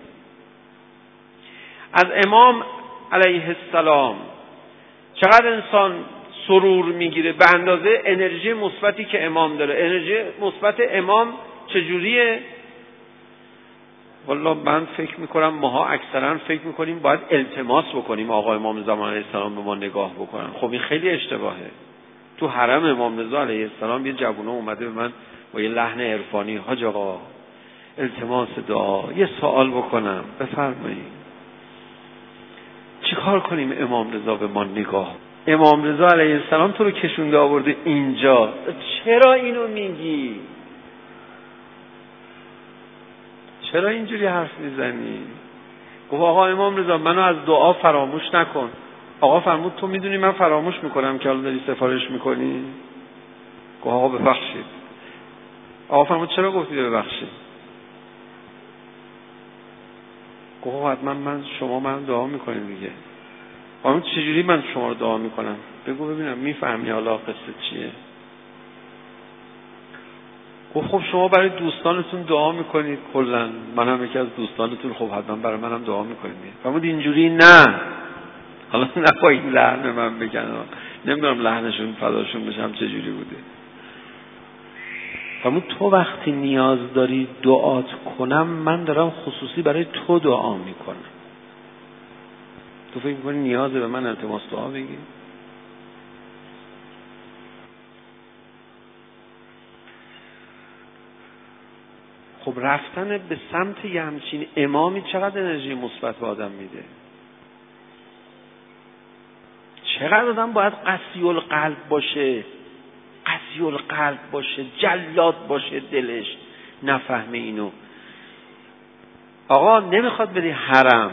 از امام علیه السلام چقدر انسان سرور میگیره به اندازه انرژی مثبتی که امام داره. انرژی مثبت امام چجوریه؟ والله من فکر میکنم ماها اکثرا فکر میکنیم باید التماس بکنیم آقا امام زمان علیه السلام به ما نگاه بکنن. خب این خیلی اشتباهه. تو حرم امام رضا علیه السلام یه جوونه اومده به من با یه لحن عرفانی حاج آقا التماس دعا یه سوال بکنم بفرمایید. چیکار کنیم امام رضا به ما نگاه؟ امام رضا علیه السلام تو رو کشونده آورده اینجا، چرا اینو میگی؟ چرا اینجوری حرف میزنی؟ گفت آقا امام رضا منو از دعا فراموش نکن. آقا فرمود تو میدونی من فراموش میکنم که الان داری سفارش میکنی؟ گفت آقا ببخشید. آقا فرمود چرا گفتی ببخشید؟ گفت حتما من شما من دعا میکنیم دیگه. فرمود چجوری من شما رو دعا میکنم؟ بگو ببینم میفهمی حالا قصه چیه؟ گفت خب شما برای دوستانتون دعا میکنید کلا، منم یکی از دوستانتون، خب حتما برای منم دعا میکنید. فرمود اینجوری نه. حالا نه با این لحن من بگن، نمیدونم لحنشون فداشون بشم چجوری بوده. فرمود تو وقتی نیاز داری دعات کنم من دارم خصوصی برای تو دعا میکنم. تو فکر میکنی نیازه به من التماس دعا بگی؟ خب رفتن به سمت یه همچین امامی چقدر انرژی مثبت به آدم میده؟ چقدر آدم باید قسی القلب باشه، قسی القلب باشه، جلاد باشه، دلش نفهمه اینو. آقا نمیخواد بری حرم،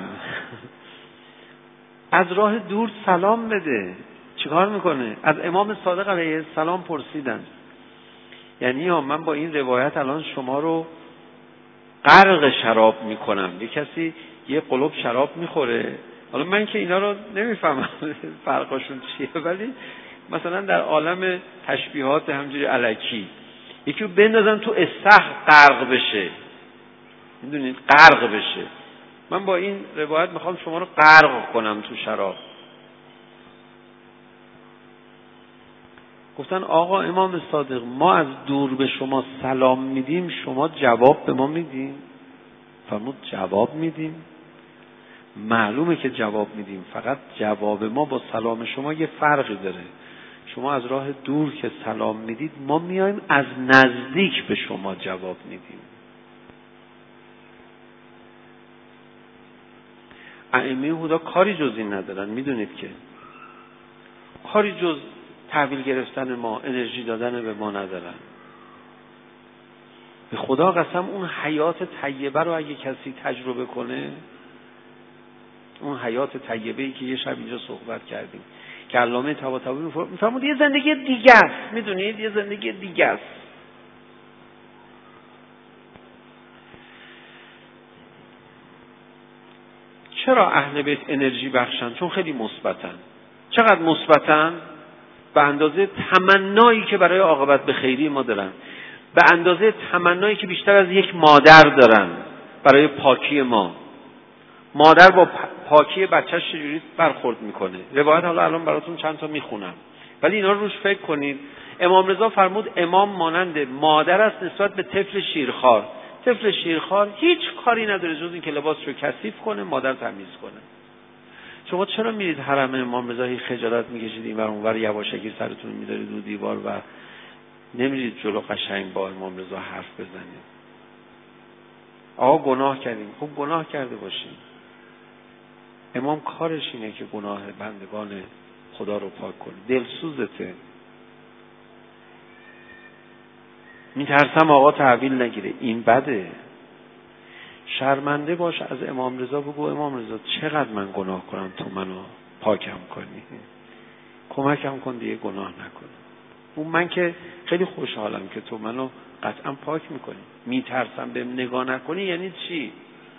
از راه دور سلام بده. چیکار میکنه؟ از امام صادق علیه السلام پرسیدن، یعنی من با این روایت الان شما رو غرق شراب میکنم. یه کسی یه قلوب شراب میخوره، حالا من که اینا رو نمیفهمم فرقاشون چیه، ولی مثلا در عالم تشبیهات همجوری الکی یکی رو بندازن تو استخر غرق بشه، میدونید غرق بشه. من با این روایت میخوام شما رو غرق کنم تو شراب. گفتن آقا امام صادق ما از دور به شما سلام میدیم، شما جواب به ما میدیم؟ فرمود جواب میدیم. معلومه که جواب میدیم، فقط جواب ما با سلام شما یه فرقی داره. شما از راه دور که سلام میدید، ما میایم از نزدیک به شما جواب میدیم. ائمه هدا کاری جز این ندارن، میدونید که کاری جز تحویل گرفتن ما، انرژی دادن به ما ندارن. به خدا قسم اون حیات طیبه رو اگه کسی تجربه کنه، اون حیات طیبه‌ای که یه شب اینجا صحبت کردیم که علامه طباطبایی میفرمود یه زندگی دیگه است، میدونید یه زندگی دیگه است. چرا اهل بیت انرژی بخشن؟ چون خیلی مثبتن. چقدر مثبتن؟ به اندازه تمنایی که برای عاقبت به خیری ما دارن، به اندازه تمنایی که بیشتر از یک مادر دارن برای پاکی ما. مادر با پاکی بچه‌ش چجوری برخورد میکنه؟ روایت حالا الان براتون چند تا میخونم، ولی اینا رو روش فکر کنید. امام رضا فرمود امام مانند مادر است نسبت به طفل شیرخوار. طفل شیرخوار هیچ کاری نداره جز این که لباسشو کثیف کنه، مادر تمیز کنه. شما چرا میرید حرم امام رضا هی خجالت میکشید این ور اون ور یواشکی سرتون میذارید رو دیوار و نمیرید جلو قشنگ با امام رضا حرف بزنید؟ آقا گناه کردیم. خب گناه کرده باشیم. امام کارش اینه که گناه بندگان خدا رو پاک کنه. دلسوزته. میترسم آقا تحویل نگیره، این بده. شرمنده باش، از امام رضا بگو امام رضا چقدر من گناه کنم تو منو پاکم کنی، کمکم کن دیگه گناه نکنم. اون من که خیلی خوشحالم که تو منو قطعا پاک میکنی. میترسم بهم نگاه نکنی یعنی چی؟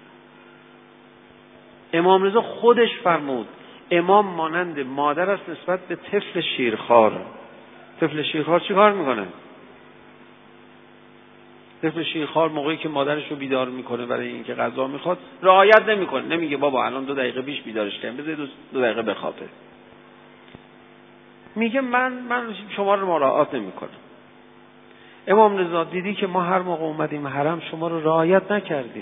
امام رضا خودش فرمود امام مانند مادر است نسبت به طفل شیرخوار. طفل شیرخوار چی کار میکنه؟ طفل شیرخوار موقعی که مادرش رو بیدار میکنه برای اینکه غذا میخواد رعایت نمیکنه، نمیگه بابا الان دو دقیقه پیش بیدارش کردم بذار دو دقیقه بخوابه. میگه من من شما رو مراعات نمیکنم. امام رضا دیدی که ما هر موقع اومدیم حرم شما رو رعایت نکردیم،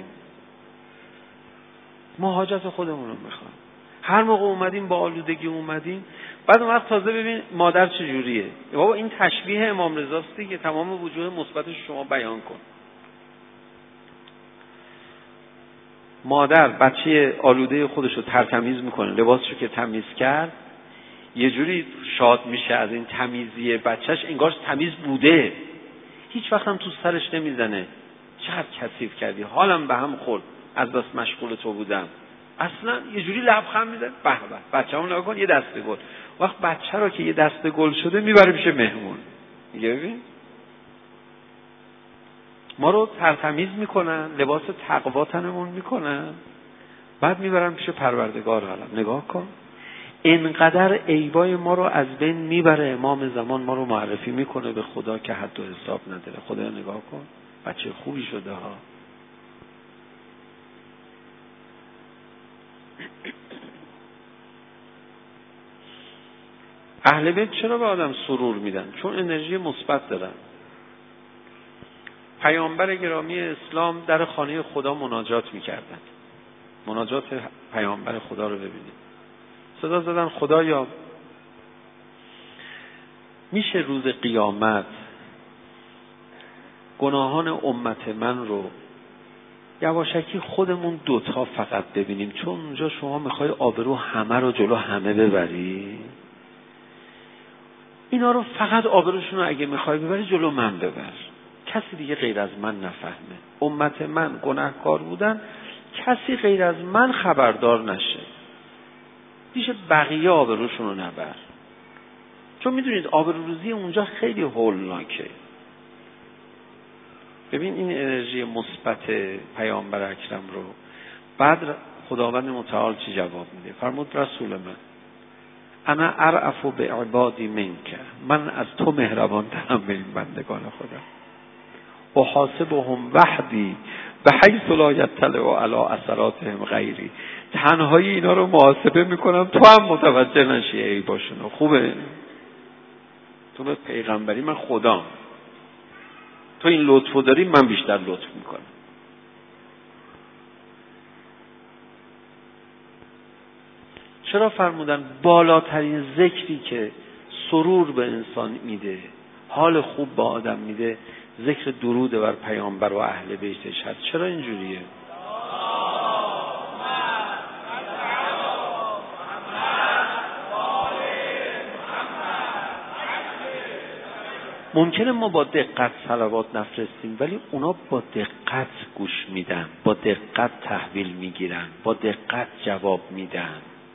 ما حاجت خودمون رو میخوایم. هر موقع اومدیم با آلودگی اومدیم، بعد اون وقت تازه ببین مادر چجوریه. بابا این تشبیه امام رضاست دیگه، تمام وجوه مثبتش شما بیان کن. مادر بچه آلوده خودش رو ترتمیز میکنه، لباسشو که تمیز کرد یه جوری شاد میشه از این تمیزی بچهش، انگار تمیز بوده. هیچ وقت هم تو سرش نمیزنه چقدر کثیف کردی، حالم به هم خورد از بس مشغول تو بودم. اصلا یه جوری لبخند میزنه، به به بچه‌مون نگاه کن یه دسته گل. وقت بچه رو که یه دسته گل شده میبره پیش مهمون، میگه ببین ما رو ترتمیز میکنن، لباس تقوا تنمون میکنن، بعد میبرن پیش پروردگار عالم. نگاه کن اینقدر عیبای ما رو از بین میبره. امام زمان ما رو معرفی میکنه به خدا که حد و حساب نداره. خدا نگاه کن بچه خوبی شده ها. اهل بیت چرا به آدم سرور میدن؟ چون انرژی مثبت دارن. پیامبر گرامی اسلام در خانه خدا مناجات میکردن. مناجات پیامبر خدا رو ببینید. صدا زدن خدایا میشه روز قیامت گناهان امت من رو یواشکی خودمون دوتا فقط ببینیم، چون اونجا شما میخوای آبرو همه رو جلو همه ببری. اینا رو فقط آبروشون رو اگه میخوای ببری جلو من ببر، کسی دیگه غیر از من نفهمه. امت من گناهکار بودن، کسی غیر از من خبردار نشه، پیش بقیه آبروشون رو نبر. چون میدونید آبروریزی اونجا خیلی هولناکه. ببین این انرژی مثبت پیامبر اکرم رو بعد خداوند متعال چی جواب میده؟ فرمود رسول من انا ارأف به عبادی منک، من از تو مهربان ترم به این بندگان خودم. و حاسبهم وحدی به حیث لا یطلع علی اثراتهم غیری، تنهایی اینا رو محاسبه میکنم تو هم متوجه نشی ای باشون. خوبه تو به پیغمبری من خدام، تو این لطفو داری، من بیشتر لطف میکنم. چرا فرمودن بالاترین ذکری که سرور به انسان میده، حال خوب با آدم میده، ذکر درود بر پیامبر و اهل بیتش هست؟ چرا اینجوریه؟ ممکنه ما با دقت صلوات نفرستیم، ولی اونا با دقت گوش میدن، با دقت تحویل میگیرن، با دقت جواب میدن.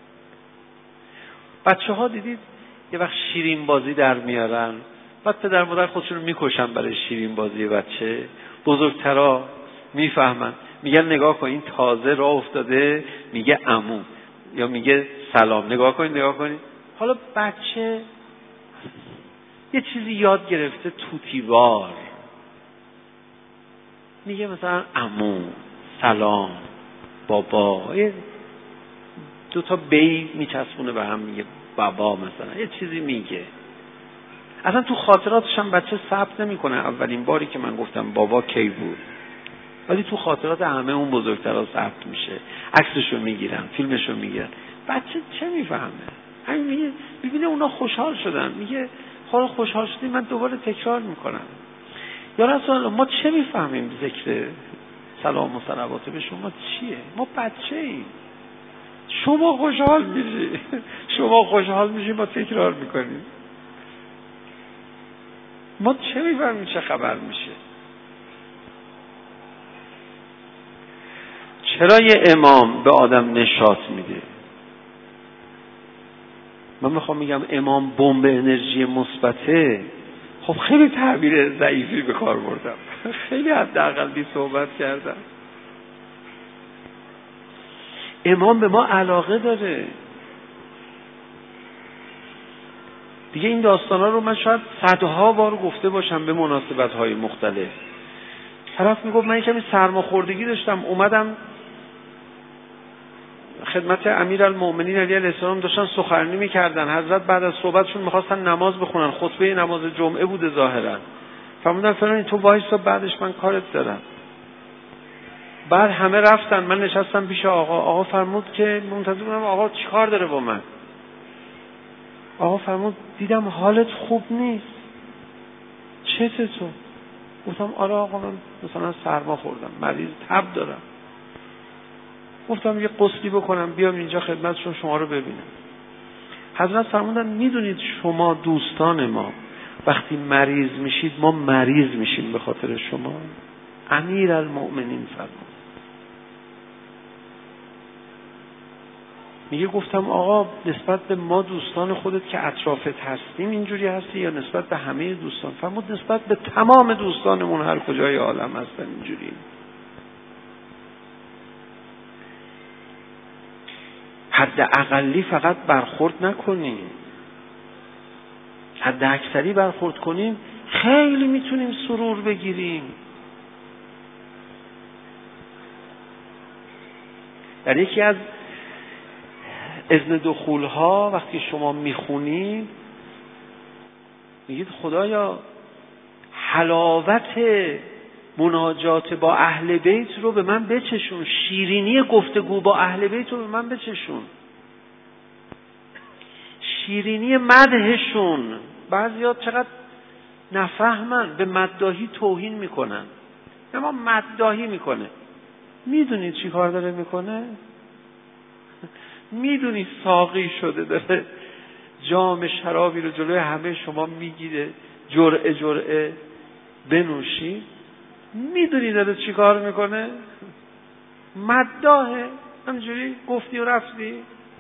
بچه ها دیدید یه وقت شیرین بازی در میارن، بعد پدر مادر خودشون رو میکشن برای شیرین بازی بچه. بزرگترا میفهمن، میگن نگاه کن این تازه راه افتاده میگه عمو یا میگه سلام، نگاه کن نگاه کن. حالا بچه یه چیزی یاد گرفته توتیوار، میگه مثلا عمو، سلام، بابا، یه دو تا بی میچسبونه به هم، میگه بابا مثلا، یه چیزی میگه. اصلا تو خاطراتش هم بچه ثبت نمیکنه اولین باری که من گفتم بابا کی بود، ولی تو خاطرات همه اون بزرگترها ثبت میشه، عکسشو میگیرن، فیلمشو میگیرن. بچه چه میفهمه؟ همین میگه، ببینه اونا خوشحال شدن، میگه حالا خوشحال شدیم من دوباره تکرار میکنم. یا رسول الله ما چه میفهمیم ذکر سلام و صلوات به شما چیه؟ ما بچه ایم، شما خوشحال میشی شما خوشحال میشی ما تکرار میکنیم. ما چه میفهمیم چه خبر میشه؟ چرا یه امام به آدم نشاط میده؟ من میخوام میگم امام بمب انرژی مثبته. خب خیلی تعبیر ضعیفی به کار بردم، خیلی حداقل بی صحبت کردم. امام به ما علاقه داره دیگه. این داستانا رو من شاید صدها بار گفته باشم به مناسبت‌های مختلف. طرف میگفت من کمی سرماخوردگی داشتم، اومدم خدمت امیرالمؤمنین علیه السلام، داشتن سخنرانی میکردن. حضرت بعد از صحبتشون میخواستن نماز بخونن، خطبه نماز جمعه بوده ظاهرا. فرمودن فلانی تو وایسا بعدش من کارت دارم. بعد همه رفتن، من نشستم پیش آقا. آقا فرمود که منتظر بودم آقا چیکار داره با من. آقا فرمود دیدم حالت خوب نیست، چته تو؟ گفتم آره آقا من مثلا سرما خوردم، مریض تب دارم. گفتم یه غسلی بکنم بیام اینجا خدمتشون شما رو ببینم. حضرت فرمودن میدونید شما دوستان ما وقتی مریض میشید ما مریض میشیم به خاطر شما. امیرالمؤمنین فرمود. میگه گفتم آقا نسبت به ما دوستان خودت که اطرافت هستیم اینجوری هستی یا نسبت به همه دوستان؟ فرمود نسبت به تمام دوستانمون هر کجای عالم هستن اینجوری. حد اقلی فقط برخورد نکنیم، حد اکثری برخورد کنیم خیلی میتونیم سرور بگیریم. در یکی از اذن دخول ها وقتی شما میخونید میگید خدایا حلاوت مناجات با اهل بیت رو به من بچشون، شیرینی گفتگو با اهل بیت رو به من بچشون، شیرینی مدحشون. بعضیا چقدر نفهمن به مداحی توهین میکنن. اما مداحی میکنه میدونید چی کار داره میکنه؟ میدونید ساقی شده داره جام شرابی رو جلوی همه شما میگیره، جرعه جرعه بنوشید. میدونید داره چی کار میکنه؟ مداحه. همینجوری گفتی و رفتی.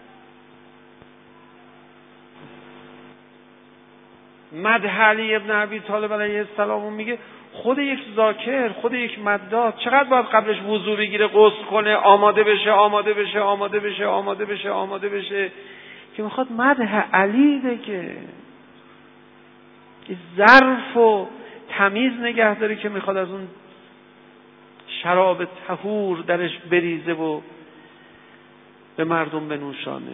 مدح علی ابن ابی طالب علیه السلام میگه خود یک ذاکر، خود یک مداح چقدر باید قبلش وضو بگیره، غسل کنه، آماده بشه آماده بشه آماده بشه آماده بشه آماده بشه که میخواد مدح علی بگه. ظرف و تمیز نگه داره که میخواد از اون شراب طهور درش بریزه و به مردم بنوشانه.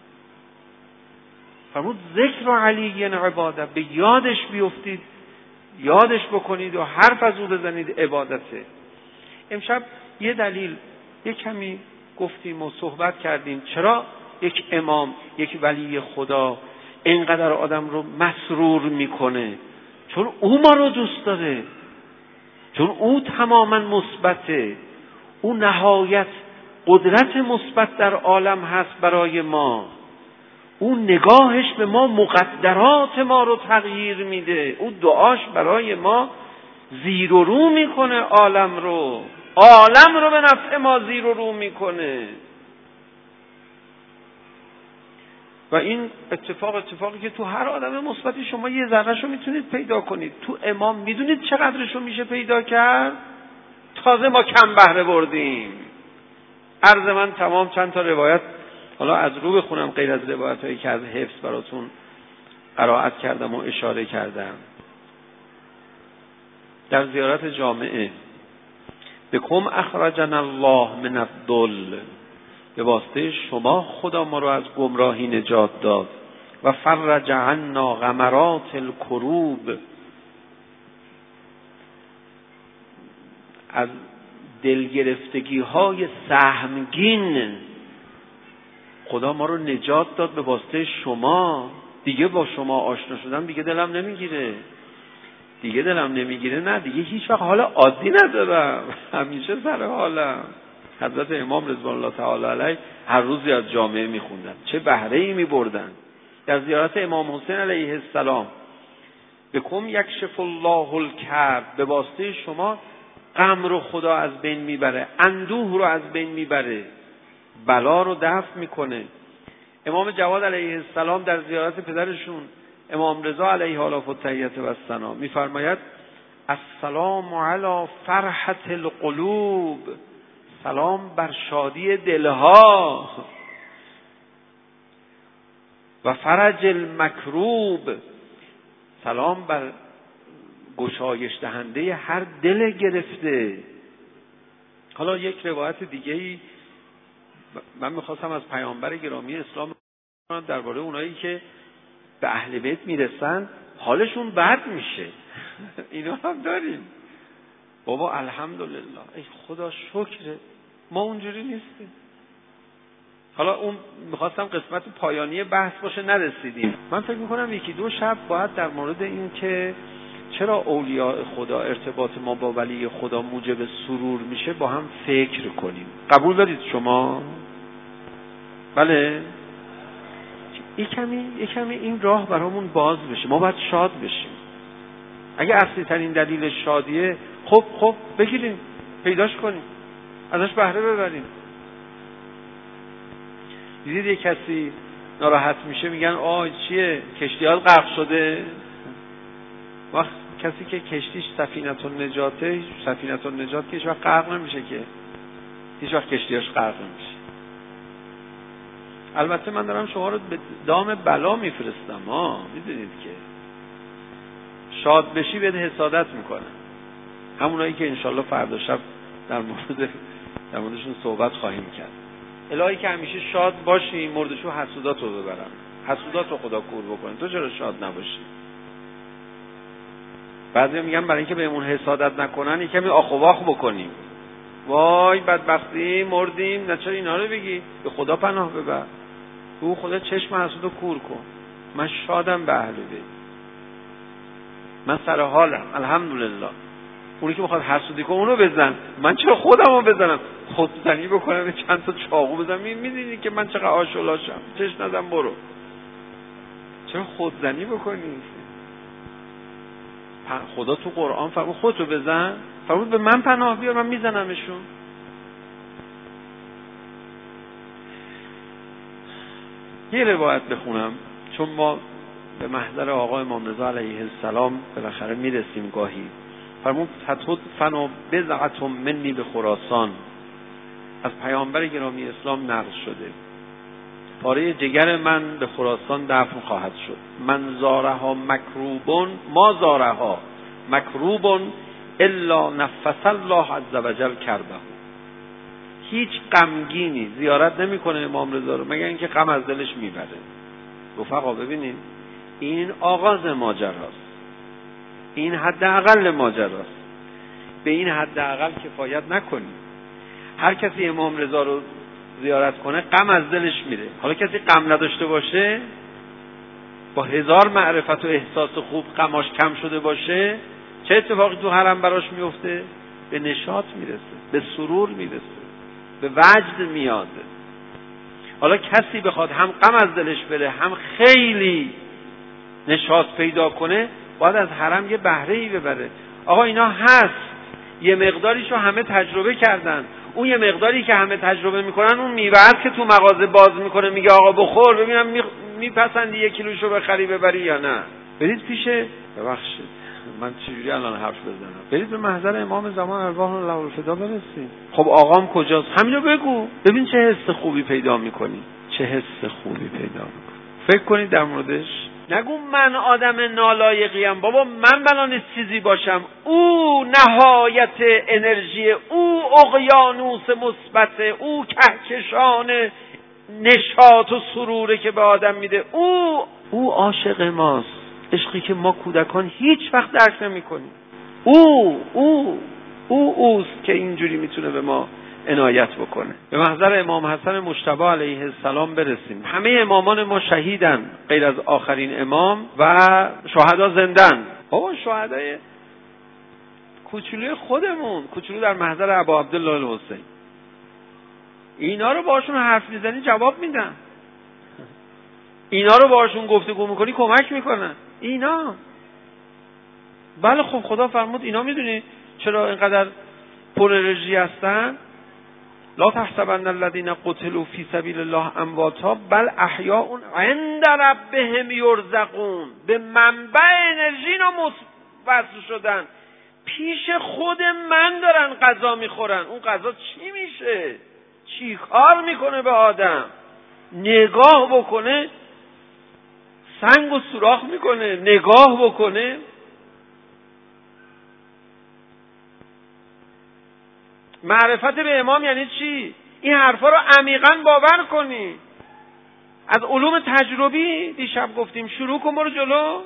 فرمود ذکر علی عباده، به یادش بیفتید، یادش بکنید و حرف از او بزنید عبادته. امشب یه دلیل یه کمی گفتیم و صحبت کردیم چرا یک امام، یک ولی خدا اینقدر آدم رو مسرور میکنه. چون او ما رو دوست داره، چون او تماما مثبته، او نهایت قدرت مثبت در عالم هست برای ما. او نگاهش به ما مقدرات ما رو تغییر میده. او دعاش برای ما زیر و رو میکنه عالم رو، عالم رو به نفع ما زیر و رو میکنه. و این اتفاق اتفاقی که تو هر آدم مثبتی شما یه ذره‌شو میتونید پیدا کنید. تو امام میدونید چقدرشو میشه پیدا کرد؟ تازه ما کم بهره بردیم. عرض من تمام. چند تا روایت حالا از رو بخونم غیر از روایتایی که از حفظ براتون قرائت کردم و اشاره کردم. در زیارت جامعه بکم اخرجنا الله من الضل، به واسطه شما خدا ما رو از گمراهی نجات داد. و فرج عنا غمرات الکروب، از دلگرفتگی های سهمگین خدا ما رو نجات داد به واسطه شما. دیگه با شما آشنا شدم دیگه دلم نمیگیره، دیگه دلم نمیگیره نه دیگه هیچ وقت حالا عادی ندارم، همیشه سر حالم. حضرت امام رضوان الله تعالی علیه هر روزی از جامعه میخوندن، چه بهره ای میبردن. در زیارت امام حسین علیه السلام بکم یکشف الله الکرب، به واسطه شما غم رو خدا از بین میبره، اندوه رو از بین میبره، بلا رو دفع میکنه. امام جواد علیه السلام در زیارت پدرشون امام رضا علیه آلاف و تحیت و السلام میفرماید السلام علی فرحت القلوب، سلام بر شادی دلها، و فرج المکروب، سلام بر گشایش دهنده هر دل گرفته. حالا یک روایت دیگه‌ای من میخواستم از پیامبر گرامی اسلام درباره اونایی که به اهل بیت میرسن حالشون بد میشه. اینا هم داریم. بابا الحمدلله، ای خدا شکره ما اونجوری نیستیم. حالا اون میخواستم قسمت پایانی بحث باشه نرسیدیم. من فکر میکنم یکی دو شب باید در مورد این که چرا اولیاء خدا، ارتباط ما با ولی خدا موجب سرور میشه با هم فکر کنیم. قبول دارید شما؟ بله؟ یک کمی یک کمی این راه برامون باز بشه. ما باید شاد بشیم. اگه اصلی ترین دلیل شادیه، خب خب بگیریم، پیداش کنیم، ازش بهره ببریم. دیدید یک کسی ناراحت میشه میگن آه چیه کشتیات غرق شده؟ وقت کسی که کشتیش سفینه النجاته، سفینه النجات که هیچ وقت غرق نمیشه، که هیچ وقت کشتیاش غرق نمیشه. البته من دارم شما رو به دام بلا میفرستم ها، میدونید که شاد بشی بهت حسادت میکنن. همونایی که انشالله فردا شب در مورد در موردشون صحبت خواهیم کرد. الهی که همیشه شاد باشی، مردشو حسوداتو ببرن، حسوداتو خدا کور بکنه، تو چرا شاد نباشی؟ بعضی میگن برای اینکه بهمون حسادت نکنن یکمی آخ و واخ بکنیم. وای بدبختی مردیم، نه چرا اینا رو بگی؟ به خدا پناه ببر. او خدا چشم حسودو کور کن. من شادم به اهل بیت، من سر حالم الحمدلله. اونی که میخواد حسودی کنه اونو بزن، من چرا خودمو بزنم؟ خودزنی بکنم، چند تا چاقو بزنم، میدونی که من چقدر آشولاشم، چش نزن برو. چرا خودزنی بکنی؟ خدا تو قرآن فرمود خودتو بزن، فرمود به من پناه بیار، من میزنمشون. یه روایت بخونم چون ما به محضر آقا امام رضا علیه السلام بالاخره میرسیم گاهی. فرمود فتحت فنا بضعة منی به خراسان، از پیامبر گرامی اسلام نقل شده، پاره جگر من به خراسان دفن خواهد شد. من زارها مکروبون ما زارها مکروبون الا نفس الله عز وجل کربه. هیچ غمگینی زیارت نمیکنه امام رضا رو مگر اینکه غم از دلش میبره. رفقا ببینید این آغاز ماجراست، این حداقل ماجراست. به این حداقل کفایت نکنیم. هر کسی امام رضا رو زیارت کنه غم از دلش میره. حالا کسی غم نداشته باشه، با هزار معرفت و احساس خوب غماش کم شده باشه، چه اتفاقی تو حرم براش میفته؟ به نشاط میرسه، به سرور میرسه، به وجد میاد. حالا کسی بخواد هم غم از دلش بره هم خیلی نشاط پیدا کنه، باید از حرم یه بهره‌ای ببره. آقا اینا هست، یه مقداریشو همه تجربه کردن. اون یه مقداری که همه تجربه میکنن، اون میوه که تو مغازه باز میکنه میگه آقا بخور ببینم میپسندی یک کیلوشو بخری ببری یا نه. برید پیش، ببخشید من چجوری الان حرف بزنم، برید به محضر امام زمان ارواح الله الفدا برسید. خب آقام کجاست؟ همینو بگو، ببین چه حس خوبی پیدا میکنی، چه حس خوبی پیدا میکنی. فکر کنید در موردش. نگو من آدم نالایقیم، بابا من بنا نیست چیزی باشم. او نهایت انرژی، او اقیانوس مثبت، او کهکشان نشاط و سروره که به آدم میده. او او عاشق ماست، عشقی که ما کودکان هیچ وقت درک نمی‌کنیم. او او او اوست که اینجوری میتونه به ما عنایت بکنه. به محضر امام حسن مجتبی علیه السلام برسیم. همه امامان ما شهیدن غیر از آخرین امام و شهدا زندن. بابا شهدای کوچولوی خودمون، کوچولو در محضر ابا عبدالله الحسین، اینا رو باشون حرف میزنی جواب میدن، اینا رو باشون گفتگو میکنی کمک میکنن. اینا بله خب خدا فرمود اینا میدونی چرا اینقدر پر انرژی هستن؟ لا تحسبن الذين قتلوا في سبيل الله امواتا بل احیاء عند ربهم یرزقون. به منبع انرژی اینا وصل شدن، پیش خود من دارن غذا میخورن. اون غذا چی میشه؟ چی کار میکنه به آدم؟ نگاه بکنه سنگ و سوراخ میکنه، نگاه بکنه. معرفت به امام یعنی چی؟ این حرفا رو عمیقاً باور کنی. از علوم تجربی دیشب گفتیم شروع کن برو جلو.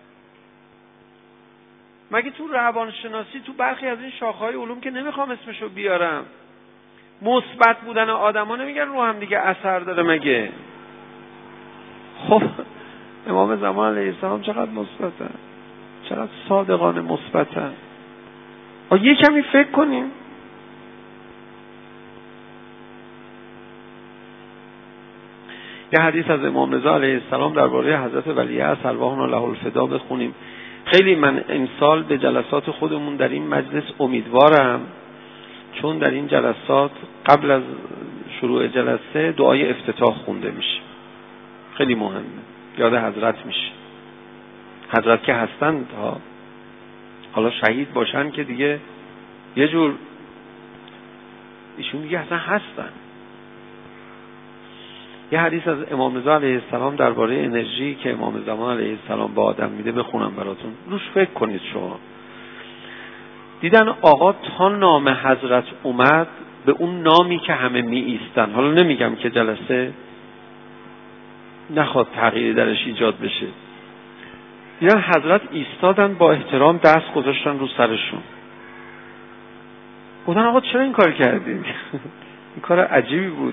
مگه تو روانشناسی تو برخی از این شاخه‌های علوم که نمیخوام اسمشو بیارم، مثبت بودن آدما نمیگن رو هم دیگه اثر داره مگه؟ خب امام زمان علیه السلام چقدر مثبتن، چقدر صادقانه مثبتن. آ یه کمی فکر کنیم. یه حدیث از امام رضا علیه السلام درباره حضرت ولیعصر ارواح الله الفدا بخونیم. خیلی من امسال به جلسات خودمون در این مجلس امیدوارم، چون در این جلسات قبل از شروع جلسه دعای افتتاح خونده میشه. خیلی مهمه، یاد حضرت میشه. حضرت که هستن ها، حالا شهید باشن که دیگه یه جور ایشون دیگه اصلا هستن. یه حدیث از امام رضا علیه السلام درباره انرژی که امام زمان علیه السلام به آدم میده بخونم براتون، روش فکر کنید. شما دیدن آقا تا نام حضرت اومد به اون نامی که همه می ایستن، حالا نمیگم که جلسه نخواد تغییری درش ایجاد بشه، دیدن حضرت ایستادن با احترام دست گذاشتن رو سرشون. گفتن آقا چرا این کار کردید؟ این کار عجیبی بود.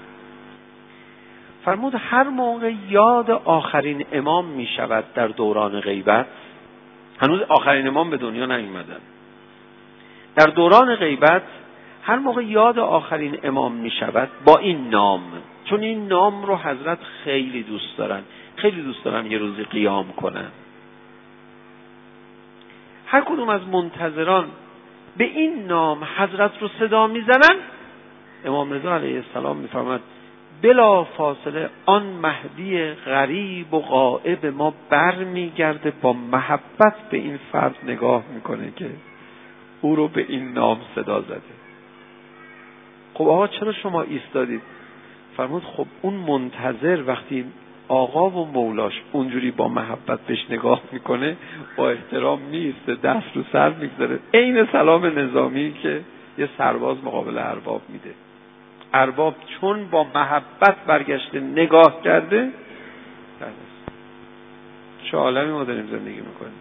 فرمود هر موقع یاد آخرین امام می شود در دوران غیبت، هنوز آخرین امام به دنیا نیومدن، در دوران غیبت هر موقع یاد آخرین امام می شود با این نام، چون این نام رو حضرت خیلی دوست دارن، خیلی دوست دارن یه روزی قیام کنن. هر کدوم از منتظران به این نام حضرت رو صدا می زنن، امام رضا علیه السلام می فرماید بلا فاصله آن مهدی غریب و غائب ما بر می گرده، با محبت به این فرد نگاه میکنه که او رو به این نام صدا زده. خب آقا چرا شما ایستادید؟ فرمود خب اون منتظر وقتی آقا و مولاش اونجوری با محبت بهش نگاه میکنه، با احترام میسته، دست رو سر میگذاره، عین سلام نظامی که یه سرباز مقابل ارباب میده. ارباب چون با محبت برگشته نگاه کرده، چه عالمی ما داریم زندگی میکنیم.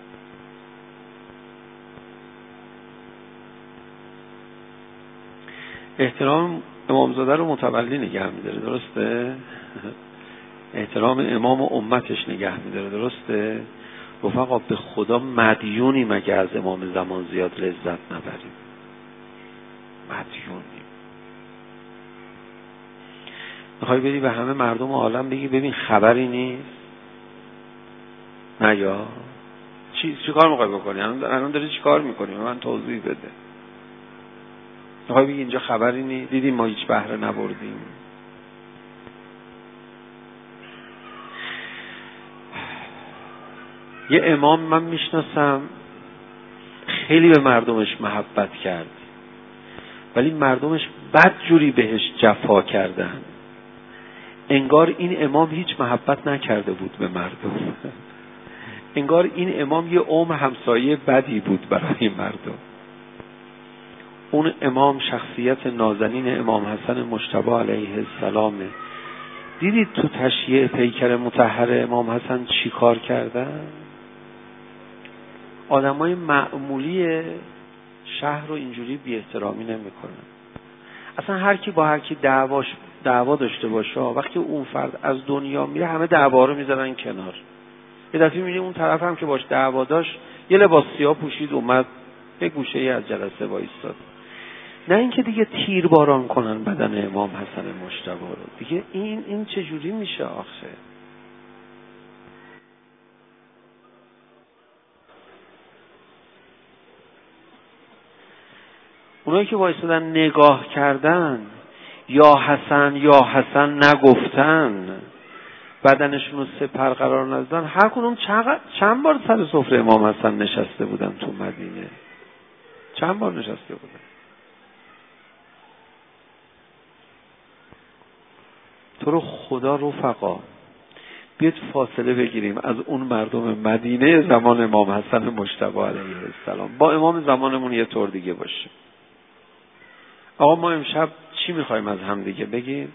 احترام امامزاده رو متولی نگه میداره، درسته؟ احترام امام و امتش نگه میداره، درسته؟ رفقا به خدا مدیونی مگه از امام زمان زیاد لذت نبریم؟ مدیونی. میخوای بری به همه مردم عالم بگی ببین خبری نیست؟ نه یا چی چی کار میخوای بکنی؟ الان داری چی کار میکنی؟ من توضیح بده. میخوای بگی اینجا خبری نیست؟ دیدیم ما هیچ بهره نبردیم. یه امام من میشناسم خیلی به مردمش محبت کرد، ولی مردمش بدجوری بهش جفا کردن. انگار این امام هیچ محبت نکرده بود به مردم. انگار این امام یه عمر همسایه بدی بود برای مردم. اون امام شخصیت نازنین امام حسن مجتبی علیه السلامه. دیدید تو تشییع پیکر مطهر امام حسن چی کار کردن؟ آدمای معمولی شهر رو اینجوری بی احترامی نمی کنن. اصلا هر کی با هر کی دعواش دعوا داشته باشه، وقتی اون فرد از دنیا میره همه دعوا رو میذارن کنار. یه دفعه میبینی اون طرف هم که باش دعوا داشت یه لباس سیاه پوشید اومد یه گوشه ای از جلسه وایستاد. نه اینکه دیگه تیر باران کنن بدن امام حسن مجتبی رو. دیگه این این چه جوری میشه آخه؟ اونایی که وایستادن نگاه کردن، یا حسن یا حسن نگفتن، بدنشون رو سپر قرار ندادن، هر کدوم چند بار سر سفره امام حسن نشسته بودن تو مدینه؟ چند بار نشسته بودن؟ تو رو خدا رفقا بیاد فاصله بگیریم از اون مردم مدینه زمان امام حسن مجتبی علیه السلام با امام زمانمون یه طور دیگه باشه. آقا ما امشب چی میخوایم از هم دیگه بگیم؟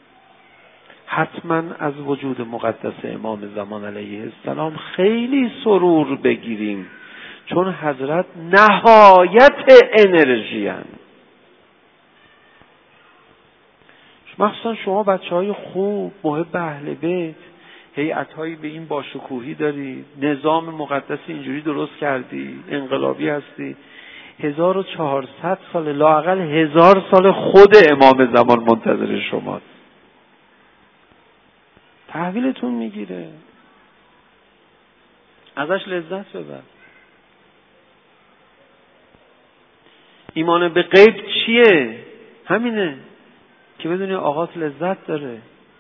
حتما از وجود مقدس امام زمان علیه السلام خیلی سرور بگیریم، چون حضرت نهایت انرژی هستند. مخصوصا شما بچه های خوب محب اهل بیت، هیئت هایی به این باشکوهی داری، نظام مقدس اینجوری درست کردی، انقلابی هستی، هزار و چهارصد سال لااقل هزار سال خود امام زمان منتظر شماست. تحویلتون میگیره، ازش لذت ببر. ایمان به غیب چیه؟ همینه که بدونی آقات لذت داره.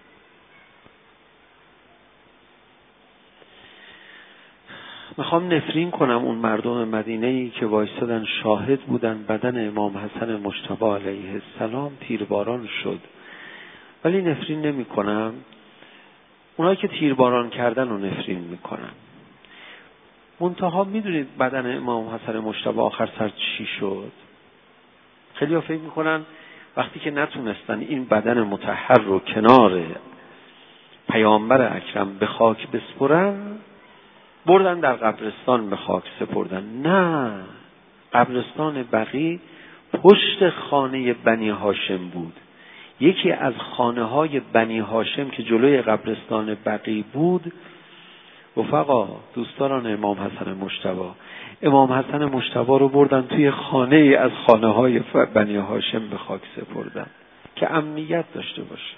میخوام نفرین کنم اون مردم مدینه‌ای که وایستادن شاهد بودن بدن امام حسن مجتبی علیه السلام تیرباران شد، ولی نفرین نمی کنم. اونایی که تیرباران کردن رو نفرین میکنم. منتها میدونید بدن امام حسن مجتبی آخر سر چی شد؟ خیلی ها فکر میکنن وقتی که نتونستن این بدن مطهر رو کنار پیامبر اکرم به خاک بسپرن، بردن در قبرستان به خاک سپردن. نه، قبرستان بقیع پشت خانه بنی هاشم بود. یکی از خانه های بنی هاشم که جلوی قبرستان بقیع بود، رفقا، دوستداران امام حسن مجتبی، امام حسن مجتبی رو بردن توی خانه ای از خانه های بنی هاشم به خاک سپردن که امنیت داشته باشه.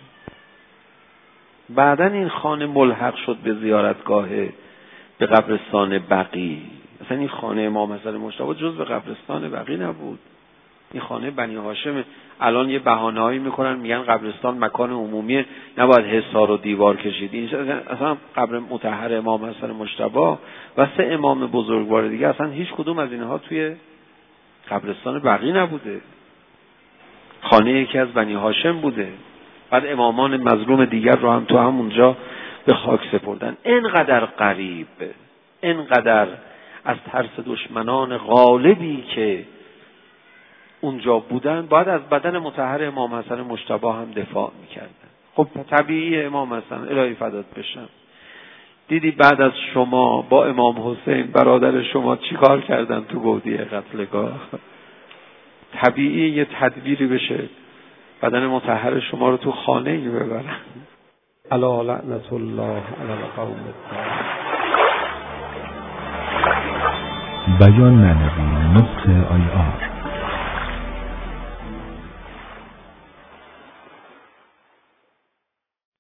بعدن این خانه ملحق شد به زیارتگاه به قبرستان بقیع. اصلا این خانه امام حسن مجتبی جز به قبرستان بقیع نبود، این خانه بنی هاشم. الان یه بهانه‌ای میکنن میگن قبرستان مکان عمومیه، نباید حصار و دیوار کشید. این اصلا قبر مطهر امام حسن مجتبی و سه امام بزرگوار دیگه اصلا هیچ کدوم از اینها توی قبرستان بقیع نبوده، خانه یکی از بنی هاشم بوده. بعد امامان مظلوم دیگر رو هم تو همونجا به خاک سپردن. اینقدر غریب، اینقدر از ترس دشمنان غالبی که اونجا بودن باید از بدن مطهر امام حسن مجتبی هم دفاع میکردن. خب طبیعی امام حسن الهی فدات بشم، دیدی بعد از شما با امام حسین برادر شما چی کار کردن تو گودی قتلگاه؟ طبیعی یه تدبیری بشه بدن مطهر شما رو تو خانه ای ببرن. الا لعنت الله علی القوم الظالمین. بیان معنوی نقطه آی آر